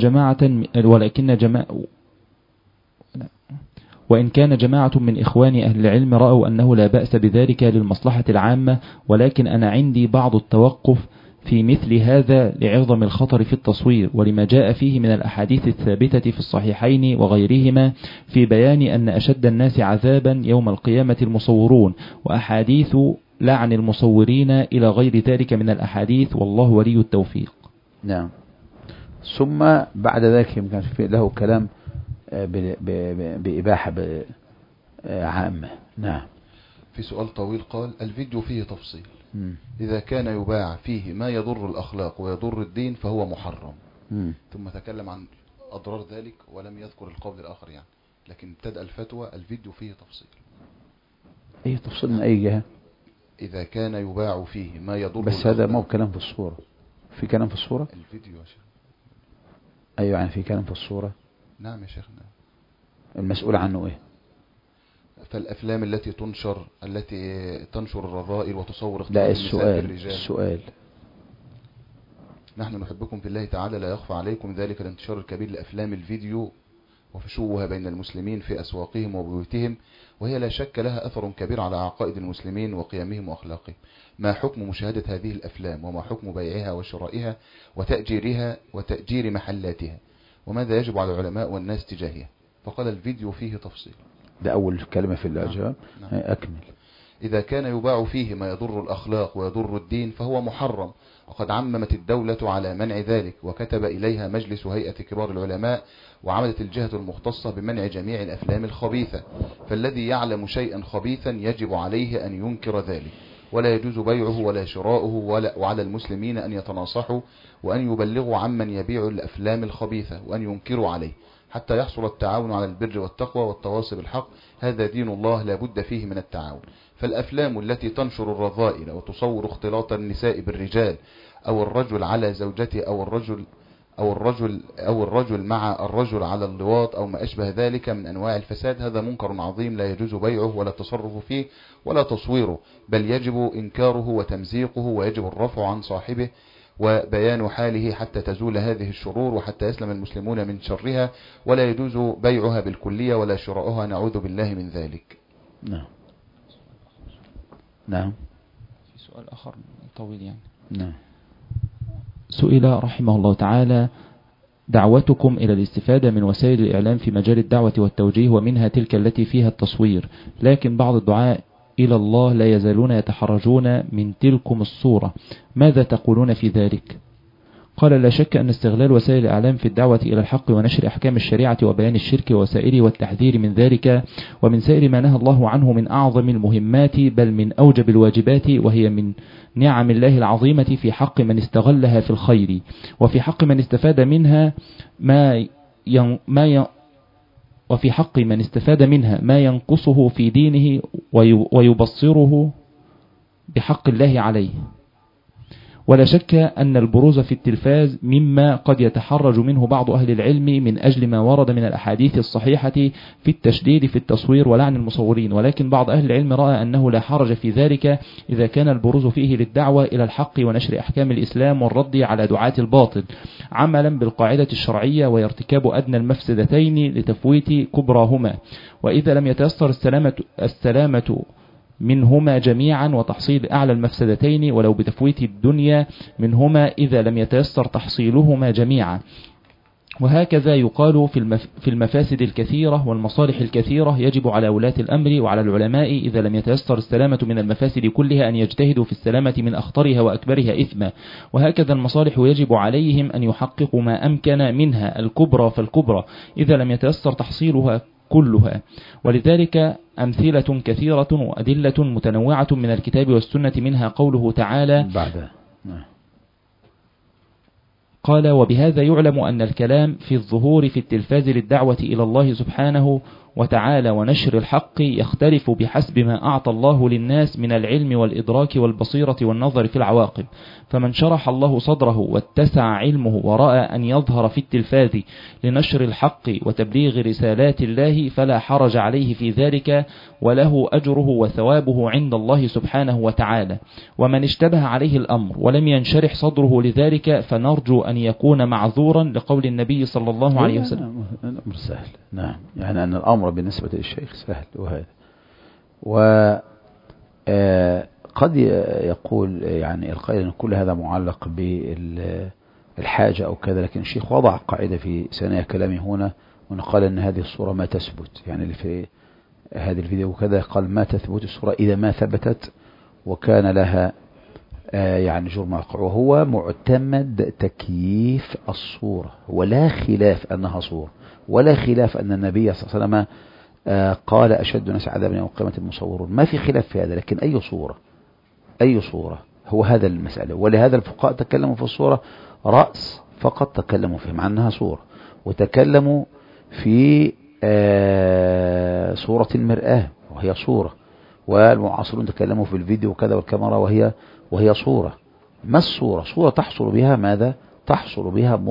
وإن كان جماعة من إخوان أهل العلم رأوا أنه لا بأس بذلك للمصلحة العامة، ولكن أنا عندي بعض التوقف في مثل هذا لعظم الخطر في التصوير، ولما جاء فيه من الأحاديث الثابتة في الصحيحين وغيرهما في بيان أن أشد الناس عذابا يوم القيامة المصورون، وأحاديث لعن المصورين إلى غير ذلك من الأحاديث، والله ولي التوفيق. نعم. ثم بعد ذلك يمكن له كلام بإباحة عامة. نعم. في سؤال طويل قال: الفيديو فيه تفصيل، إذا كان يباع فيه ما يضر الأخلاق ويضر الدين فهو محرم. ثم تكلم عن أضرار ذلك ولم يذكر القول الآخر يعني، لكن ابتدأ الفتوى الفيديو فيه تفصيل. أي تفصيل من أي جهة؟ إذا كان يباع فيه ما يضر بس الأخلاق. هذا مو كلام في الصورة، في كلام في الصورة؟ الفيديو يا شيخ. أيوة يعني في كلام في الصورة. نعم يا شيخنا. المسؤول عنه إيه؟ فالأفلام التي تنشر الرذائل وتصور لا، النساء بالرجال. السؤال نحن نحبكم في الله تعالى، لا يخفى عليكم ذلك الانتشار الكبير لأفلام الفيديو وفشوها بين المسلمين في أسواقهم وبيوتهم، وهي لا شك لها أثر كبير على عقائد المسلمين وقيمهم وأخلاقهم. ما حكم مشاهدة هذه الأفلام، وما حكم بيعها وشرائها وتأجيرها وتأجير محلاتها، وماذا يجب على العلماء والناس تجاهها؟ فقال الفيديو فيه تفصيل. ده أول كلمة في الإعجاب. نعم. أكمل. إذا كان يباع فيه ما يضر الأخلاق ويضر الدين فهو محرم، وقد عممت الدولة على منع ذلك، وكتب إليها مجلس هيئة كبار العلماء، وعملت الجهة المختصة بمنع جميع الأفلام الخبيثة، فالذي يعلم شيئا خبيثا يجب عليه أن ينكر ذلك، ولا يجوز بيعه ولا شراؤه، وعلى المسلمين أن يتناصحوا وأن يبلغوا عمن يبيع الأفلام الخبيثة وأن ينكروا عليه، حتى يحصل التعاون على البر والتقوى والتواصي بالحق. هذا دين الله لا بد فيه من التعاون. فالأفلام التي تنشر الرذائل وتصور اختلاط النساء بالرجال، أو الرجل على زوجته، أو الرجل مع الرجل على اللواط، أو ما أشبه ذلك من أنواع الفساد، هذا منكر عظيم لا يجوز بيعه ولا التصرف فيه ولا تصويره، بل يجب إنكاره وتمزيقه، ويجب الرفع عن صاحبه وبيان حاله حتى تزول هذه الشرور وحتى يسلم المسلمون من شرها، ولا يجوز بيعها بالكلية ولا شراؤها، نعوذ بالله من ذلك. نعم. نعم. في سؤال آخر طويل يعني. نعم. سئل رحمه الله تعالى: دعوتكم إلى الاستفادة من وسائل الإعلام في مجال الدعوة والتوجيه، ومنها تلك التي فيها التصوير، لكن بعض الدعاء إلى الله لا يزالون يتحرجون من تلكم الصورة، ماذا تقولون في ذلك؟ قال: لا شك أن استغلال وسائل الإعلام في الدعوة إلى الحق ونشر أحكام الشريعة وبيان الشرك ووسائله والتحذير من ذلك ومن سائر ما نهى الله عنه من أعظم المهمات، بل من أوجب الواجبات، وهي من نعم الله العظيمة في حق من استغلها في الخير، وفي حق من استفاد منها وفي حق من استفاد منها ما ينقصه في دينه ويبصره بحق الله عليه. ولا شك أن البروز في التلفاز مما قد يتحرج منه بعض أهل العلم من أجل ما ورد من الأحاديث الصحيحة في التشديد في التصوير ولعن المصورين، ولكن بعض أهل العلم رأى أنه لا حرج في ذلك إذا كان البروز فيه للدعوة إلى الحق ونشر أحكام الإسلام والرد على دعاة الباطل، عملا بالقاعدة الشرعية، ويرتكاب أدنى المفسدتين لتفويت كبراهما، وإذا لم يتيسر السلامة منهما جميعا وتحصيل أعلى المفسدتين ولو بتفويت الدنيا منهما إذا لم يتيسر تحصيلهما جميعا. وهكذا يقال في المفاسد الكثيرة والمصالح الكثيرة، يجب على ولاة الأمر وعلى العلماء إذا لم يتيسر السلامة من المفاسد كلها أن يجتهدوا في السلامة من أخطرها وأكبرها إثما، وهكذا المصالح يجب عليهم أن يحققوا ما أمكن منها الكبرى فالكبرى إذا لم يتيسر تحصيلها كلها. ولذلك أمثلة كثيرة وأدلة متنوعة من الكتاب والسنة، منها قوله تعالى قال: وبهذا يعلم أن الكلام في الظهور في التلفاز للدعوة إلى الله سبحانه وتعالى ونشر الحق يختلف بحسب ما أعطى الله للناس من العلم والإدراك والبصيرة والنظر في العواقب. فمن شرح الله صدره واتسع علمه ورأى أن يظهر في التلفاز لنشر الحق وتبليغ رسالات الله فلا حرج عليه في ذلك، وله أجره وثوابه عند الله سبحانه وتعالى. ومن اشتبه عليه الأمر ولم ينشرح صدره لذلك فنرجو أن يكون معذورا لقول النبي صلى الله عليه وسلم. الأمر سهل، نعم، يعني أن الأمر بالنسبة للشيخ سهل. وهذا قد يقول يعني القائل أن كل هذا معلق بالحاجة أو كذا، لكن الشيخ وضع قاعدة في ثنايا كلامه هنا ونقال أن هذه الصورة ما تثبت، يعني اللي في هذه الفيديو وكذا قال ما تثبت الصورة إذا ما ثبتت وكان لها يعني جرم وقع، وهو معتمد تكييف الصورة، ولا خلاف أنها صورة، ولا خلاف أن النبي صلى الله عليه وسلم قال أشد الناس عذابا يوم القيامة المصورون، ما في خلاف في هذا، لكن أي صورة هو هذا المسألة. ولهذا الفقهاء تكلموا في الصورة رأس فقط تكلموا فيه مع أنها صورة، وتكلموا في صورة المرآة وهي صورة، والمعاصرون تكلموا في الفيديو وكذا والكاميرا وهي صورة. ما الصورة؟ صورة تحصل بها ماذا؟ تحصل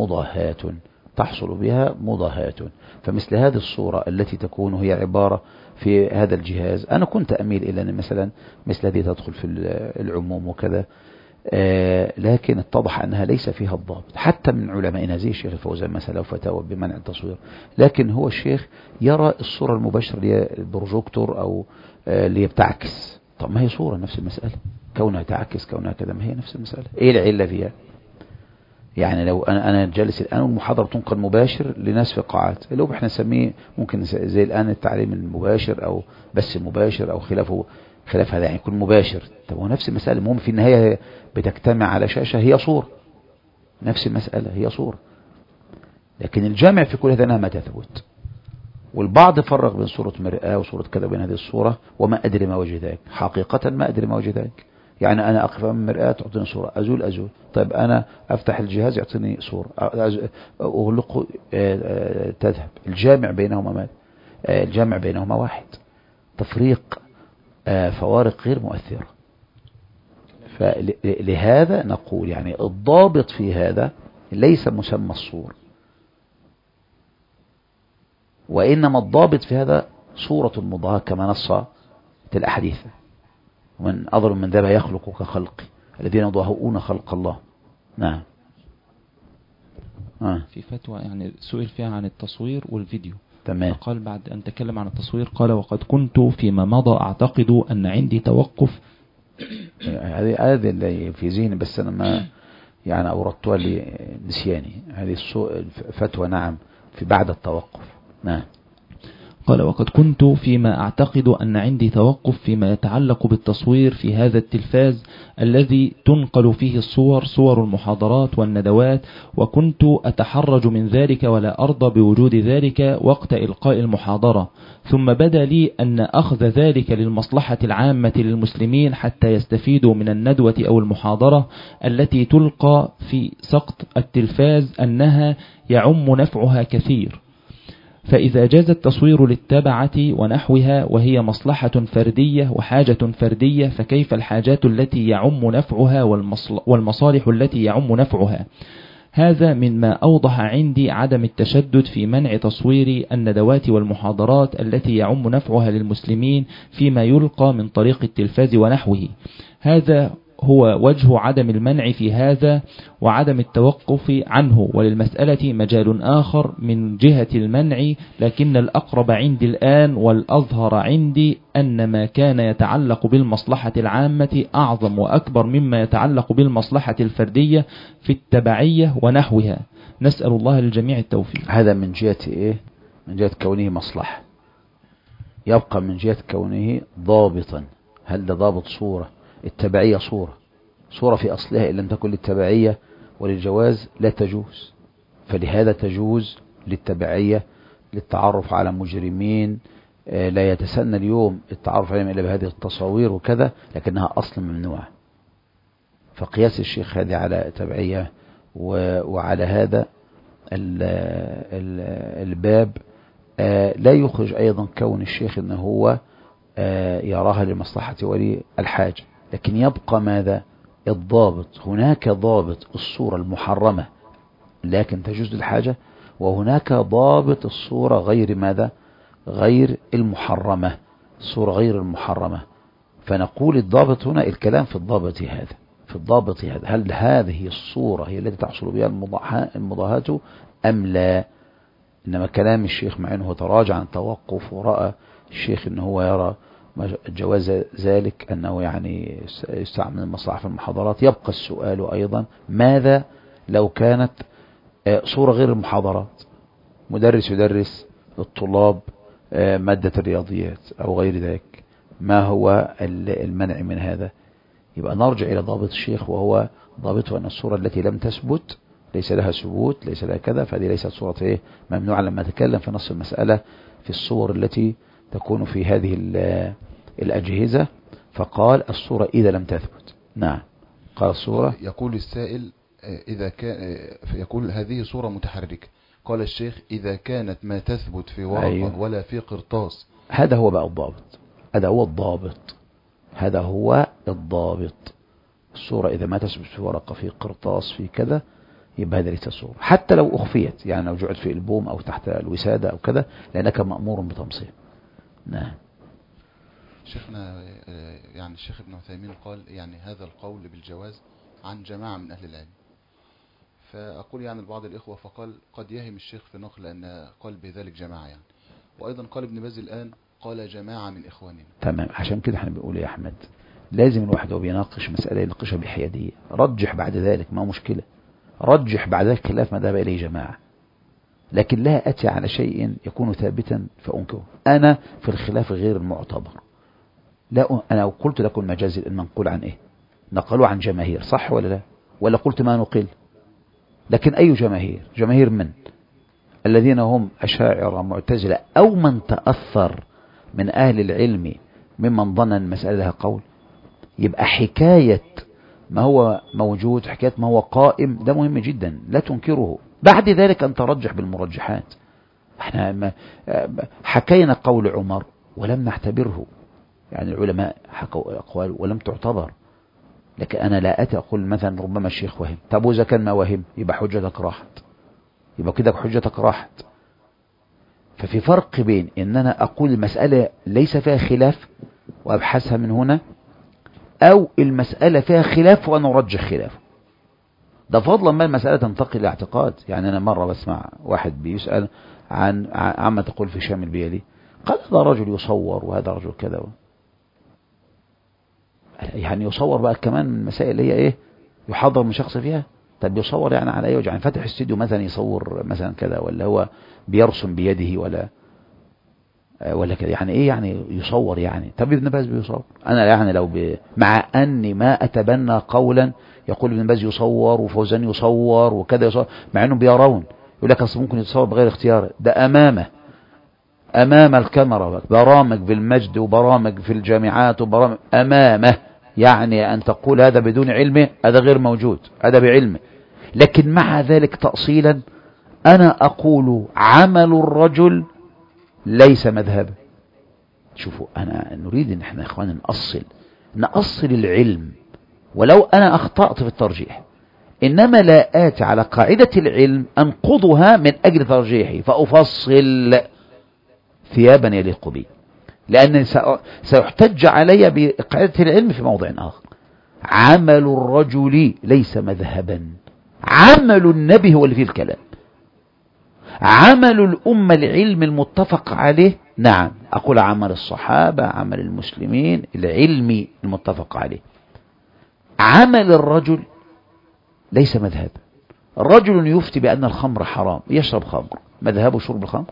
بها مضاهات. فمثل هذه الصورة التي تكون هي عبارة في هذا الجهاز، أنا كنت أميل إلى أن مثلا مثل هذه تدخل في العموم وكذا، لكن اتضح أنها ليس فيها الضابط حتى من علمائنا زي الشيخ الفوزان مثلا وفتاوى بمنع التصوير، لكن هو الشيخ يرى الصورة المباشرة اللي هي البروجيكتور أو اللي بتعكس. طب ما هي صورة نفس المسألة، كونها تعكس كونها كذا، ما هي نفس المسألة، ايه العلة فيها؟ يعني لو انا جالس الان والمحاضرة تنقل مباشر لناس في قاعات، اللي هو احنا نسميه ممكن زي الان التعليم المباشر او بس المباشر او خلاف هذا، يعني يكون مباشر. طب هو نفس المسألة، المهم في النهاية بتجتمع على شاشة، هي صورة، نفس المسألة هي صورة، لكن الجامع في كل هذا انها ما تثبت. والبعض فرق بين صورة مرآة وصورة كذا بين هذه الصورة، وما أدري ما وجه ذلك، حقيقة ما أدري ما وجه ذلك. يعني أنا أقف أمام المرآة تعطيني صورة، أزول، طيب أنا أفتح الجهاز يعطيني صورة، أغلقه تذهب. الجامع بينهما ماذا؟ الجامع بينهما واحد، تفريق فوارق غير مؤثرة. فلهذا نقول يعني الضابط في هذا ليس مسمى الصورة، وإنما الضابط في هذا صورة المضاهاة كما نص الأحاديث، ومن أظلم من ذا يخلق كخلقي الذين يضاهئون خلق الله. نعم. في فتوى يعني سئل فيها عن التصوير والفيديو، تمام. قال بعد أن تكلم عن التصوير قال وقد كنت فيما مضى أعتقد أن عندي توقف. هذه اللي في ذهني بس أنا ما يعني أوردتها لنسياني، هذه فتوى نعم في بعد التوقف. نعم. قال وقد كنت فيما أعتقد أن عندي توقف فيما يتعلق بالتصوير في هذا التلفاز الذي تنقل فيه صور المحاضرات والندوات، وكنت أتحرج من ذلك ولا أرضى بوجود ذلك وقت إلقاء المحاضرة، ثم بدا لي أن أخذ ذلك للمصلحة العامة للمسلمين حتى يستفيدوا من الندوة أو المحاضرة التي تلقى في سقط التلفاز أنها يعم نفعها كثير، فإذا جاز التصوير للتبعة ونحوها وهي مصلحة فردية وحاجة فردية، فكيف الحاجات التي يعم نفعها والمصالح التي يعم نفعها؟ هذا مما أوضح عندي عدم التشدد في منع تصوير الندوات والمحاضرات التي يعم نفعها للمسلمين فيما يلقى من طريق التلفاز ونحوه. هذا هو وجه عدم المنع في هذا وعدم التوقف عنه، وللمسألة مجال آخر من جهة المنع، لكن الأقرب عندي الآن والأظهر عندي أن ما كان يتعلق بالمصلحة العامة أعظم وأكبر مما يتعلق بالمصلحة الفردية في التبعية ونحوها. نسأل الله للجميع التوفيق. هذا من جهة إيه؟ من جهة كونه مصلحة. يبقى من جهة كونه ضابطا، هل ده ضابط صورة؟ التبعية صورة في أصلها إن لم تكن للتبعية وللجواز لا تجوز، فلهذا تجوز للتبعية للتعرف على مجرمين لا يتسنى اليوم التعرف عليهم إلا بهذه التصاوير وكذا، لكنها أصلا ممنوعة. فقياس الشيخ هذه على تبعية وعلى هذا الباب لا يخرج أيضا كون الشيخ أنه هو يراها لمصلحة ولي الحاجة، لكن يبقى ماذا؟ الضابط. هناك ضابط الصورة المحرمة لكن تجوز الحاجة، وهناك ضابط الصورة غير ماذا؟ غير المحرمة، الصورة غير المحرمة. فنقول الضابط هنا الكلام في الضابط هذا، في الضابط هذا، هل هذه الصورة هي التي تحصل بها المضاهاة أم لا؟ إنما كلام الشيخ مع أنه تراجع عن توقف ورأى الشيخ أنه هو يرى جواز ذلك، أنه يعني يستعمل المصلحة في المحاضرات. يبقى السؤال أيضا ماذا لو كانت صورة غير المحاضرات، مدرس يدرس للطلاب مادة الرياضيات أو غير ذلك، ما هو المنع من هذا؟ يبقى نرجع إلى ضابط الشيخ، وهو ضابطه أن الصورة التي لم تثبت ليس لها ثبوت، ليس لها كذا، فهذه ليست صورة ممنوعة. لما تكلم في نص المسألة في الصور التي تكون في هذه الأجهزة فقال الصورة إذا لم تثبت. نعم، قال الصورة. يقول السائل إذا كان يقول هذه صورة متحركة، قال الشيخ إذا كانت ما تثبت في ورقة أيوه. ولا في قرطاس. هذا هو بقى الضابط، هذا هو الضابط، هذا هو الضابط. الصورة إذا ما تثبت في ورقة، في قرطاس، في كذا، يبقى هذا ليس صورة، حتى لو أخفيت، يعني لو جعلت في ألبوم أو تحت الوسادة أو كذا، لأنك مأمور بتمصير. نعم. شيخنا يعني الشيخ ابن عثيمين قال يعني هذا القول بالجواز عن جماعة من أهل العلم، فأقول يعني لبعض الإخوة فقال قد يهم الشيخ في نقل أن قال بذلك جماعة يعني، وأيضا قال ابن باز الآن قال جماعة من إخواننا. تمام، عشان كده احنا بنقول يا أحمد لازم الواحد وهو بيناقش مسألة يناقشها بحيادية، رجح بعد ذلك ما مشكلة، رجح بعد ذلك خلاف ما ذهب إليه جماعة، لكن لا أتي على شيء يكون ثابتا فأنكره. أنا في الخلاف غير المعتبر، لا أنا قلت لكم المجاز المنقول عن إيه؟ نقلوا عن جماهير، صح ولا لا؟ ولا قلت ما نقل؟ لكن أي جماهير؟ جماهير من؟ الذين هم أشاعرة معتزلة أو من تأثر من أهل العلم ممن ظن المسألة لها قول. يبقى حكاية ما هو موجود، حكاية ما هو قائم، ده مهم جدا لا تنكره. بعد ذلك أن ترجح بالمرجحات. احنا حكينا قول عمر ولم نعتبره، يعني العلماء حكوا أقوال ولم تعتبر، لكن أنا لا أتي أقول مثلا ربما الشيخ وهم، طب وإذا كان ما وهم يبقى حجتك راحت، يبقى كده حجتك راحت. ففي فرق بين إن أنا أقول المسألة ليس فيها خلاف وأبحثها من هنا، أو المسألة فيها خلاف وأنا أرجح خلافه. ده فضلا ما المسألة تنتقل لاعتقاد. يعني أنا مرة بسمع واحد بيسأل عن عما تقول في شام البيلي، قال هذا رجل يصور وهذا رجل كذا، يعني يصور بقى كمان من المسائل اللي هي إيه يحضر من شخص فيها. طب يصور يعني على أي وجه؟ يعني فاتح استوديو مثلا يصور مثلا كذا، ولا هو بيرسم بيده ولا كده، يعني ايه يعني يصور يعني؟ طب ابن باز بيصور، انا يعني لو مع اني ما اتبنى قولا يقول ابن باز يصور وفوزان يصور وكذا يصور، مع انهم بيرون يقول لك اصل ممكن يتصور بغير اختيار، ده امام الكاميرا، برامج في المجد وبرامج في الجامعات وبرامج امامه، يعني ان تقول هذا بدون علمه هذا غير موجود، هذا بعلمه. لكن مع ذلك تأصيلا انا اقول عمل الرجل ليس مذهبا. شوفوا، أنا نريد أن احنا اخوانا نأصل العلم، ولو أنا أخطأت في الترجيح، إنما لا آتي على قاعدة العلم أنقضها من أجل ترجيحي فأفصل ثيابا يليق بي، لأن سيحتج علي بقاعدة العلم في موضع آخر. عمل الرجل ليس مذهبا، عمل النبي هو اللي فيه الكلام، عمل الأمة العلم المتفق عليه. نعم، أقول عمل الصحابة، عمل المسلمين العلمي المتفق عليه. عمل الرجل ليس مذهب. رجل يفتي بأن الخمر حرام، يشرب خمر، مذهبه شرب الخمر؟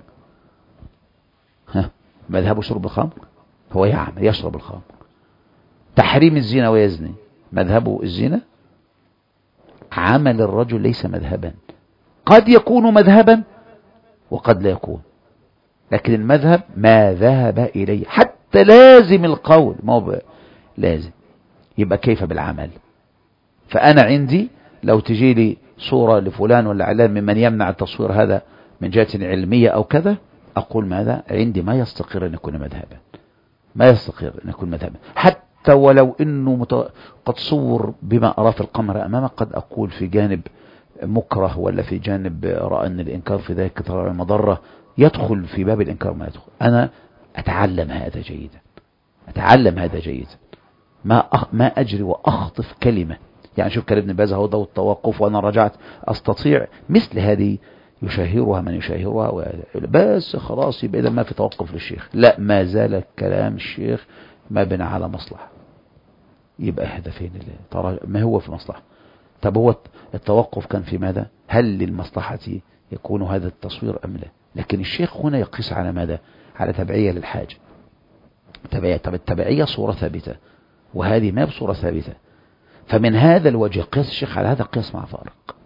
مذهبه شرب الخمر؟ هو يعمل يشرب الخمر. تحريم الزنا ويزني، مذهبه الزنا؟ عمل الرجل ليس مذهبا، قد يكون مذهبا وقد لا يكون، لكن المذهب ما ذهب إليه، حتى لازم القول ما هو لازم. يبقى كيف بالعمل؟ فأنا عندي لو تجي لي صورة لفلان ولا علان ممن يمنع التصوير هذا من جهة علمية أو كذا، أقول ماذا؟ عندي ما يستقر أن يكون مذهبا، ما يستقر أن يكون مذهبا، حتى ولو أنه قد صور بما أرى في القمر أمامك، قد أقول في جانب مكره ولا في جانب رأى أن الإنكار في ذلك كثر مضرة، يدخل في باب الإنكار ما يدخل. أنا أتعلم هذا جيدا، أتعلم هذا جيدا، ما أجري وأخطف كلمة. يعني شوف كلام ابن باز هو ده والتوقف، وأنا رجعت أستطيع مثل هذه يشاهرها من يشاهرها، بس خلاص يبقى إذا ما في توقف للشيخ. لا، ما زال كلام الشيخ مبني على مصلحة، يبقى هدفين ما هو في مصلحة. طب هو التوقف كان في ماذا؟ هل للمصلحة يكون هذا التصوير أم لا؟ لكن الشيخ هنا يقيس على ماذا؟ على تبعية للحاجة، تبعية. طب التبعية صورة ثابتة، وهذه ما بصورة ثابتة، فمن هذا الوجه قياس الشيخ على هذا قياس مع فارق،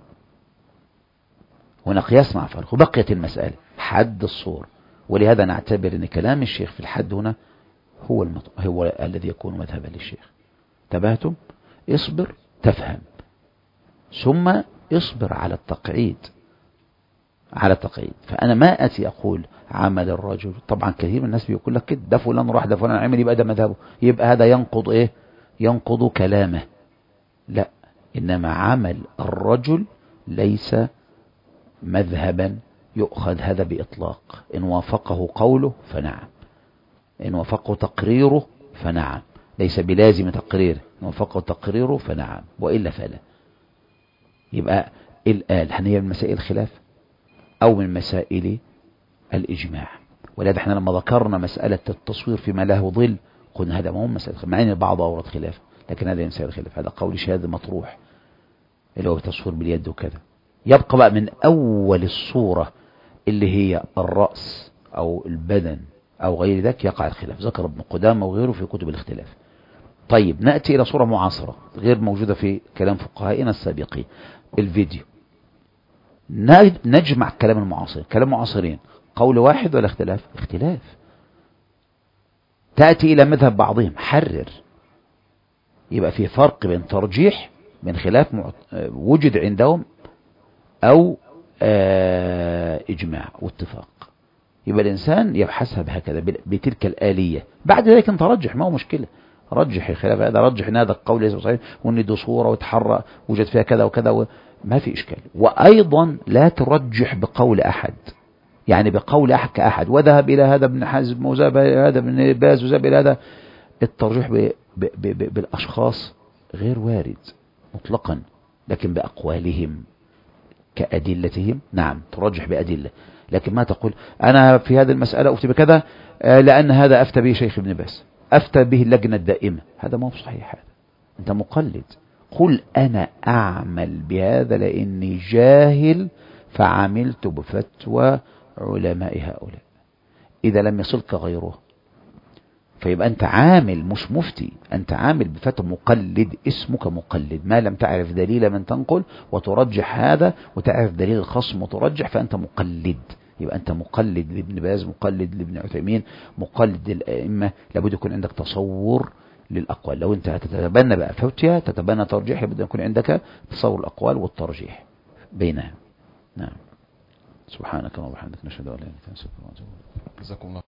هنا قياس مع فارق، وبقيت المسألة حد الصور. ولهذا نعتبر أن كلام الشيخ في الحد هنا هو الذي يكون مذهبا للشيخ. تبهتم؟ اصبر تفهم، ثم اصبر على التقعيد، على التقعيد. فأنا ما أتي أقول عمل الرجل، طبعا كثير من الناس بيقول لك كده، ده فلان راح، ده فلان عمل، يبقى ده مذهبه، يبقى هذا ينقض إيه؟ ينقض كلامه. لا، إنما عمل الرجل ليس مذهبا يؤخذ هذا بإطلاق. إن وافقه قوله فنعم، إن وافقه تقريره فنعم، ليس بلازم تقريره، إن وافقه تقريره فنعم، وإلا فلا. يبقى الآن هنية من مسائل الخلاف أو من مسائل الإجماع. ولهذا احنا لما ذكرنا مسألة التصوير فيما له ظل قلنا هذا ما هو مسألة، مع أن البعض أورد خلاف، لكن هذا مسائل الخلاف، هذا قول شاذ مطروح اللي هو التصوير باليد وكذا. يبقى بقى من أول الصورة اللي هي الرأس أو البدن أو غير ذلك يقع الخلاف، ذكر ابن قدامة وغيره في كتب الاختلاف. طيب نأتي إلى صورة معاصرة غير موجودة في كلام فقهائنا السابقين، الفيديو. نجمع كلام المعاصرين، كلام المعاصرين قول واحد ولا اختلاف؟ اختلاف. تأتي إلى مذهب بعضهم حرر، يبقى في فرق بين ترجيح من خلاف وجد عندهم أو إجماع واتفاق. يبقى الإنسان يبحثها بهكذا بتلك الآلية. بعد ذلك انت رجح، ما هو مشكلة، رجح الخلاف هذا، رجح ان هذا القول ليس صحيح، وان دي صورة وتحرى وجد فيها كذا وكذا ما في إشكال. وأيضا لا ترجح بقول أحد، يعني بقول أحد كأحد، وذهب إلى هذا ابن حزم وذهب إلى هذا ابن باز وذهب إلى هذا. الترجيح بالأشخاص غير وارد مطلقا، لكن بأقوالهم كأدلتهم نعم ترجح بأدلة. لكن ما تقول أنا في هذه المسألة أفتي بكذا لأن هذا أفتى به شيخ ابن باز، أفتى به اللجنة الدائمة، هذا ما هو صحيح، هذا أنت مقلد. قل أنا أعمل بهذا لأني جاهل فعملت بفتوى علماء هؤلاء. إذا لم يصلك غيره فيبقى أنت عامل مش مفتي، أنت عامل بفتوى مقلد، اسمك مقلد ما لم تعرف دليل من تنقل وترجح هذا، وتعرف دليل الخصم وترجح، فأنت مقلد. يبقى أنت مقلد لابن باز، مقلد لابن عثيمين، مقلد للأئمة. لابد يكون عندك تصور للأقوال. لو أنت هتتبنى بقى فتوى تتبنى ترجيح، لابد يكون عندك تصور الأقوال والترجيح بينها. نعم. سبحانك اللهم وبحمدك نشهد أن لا إله إلا أنت نستغفرك ونتوب إليك. جزاكم الله.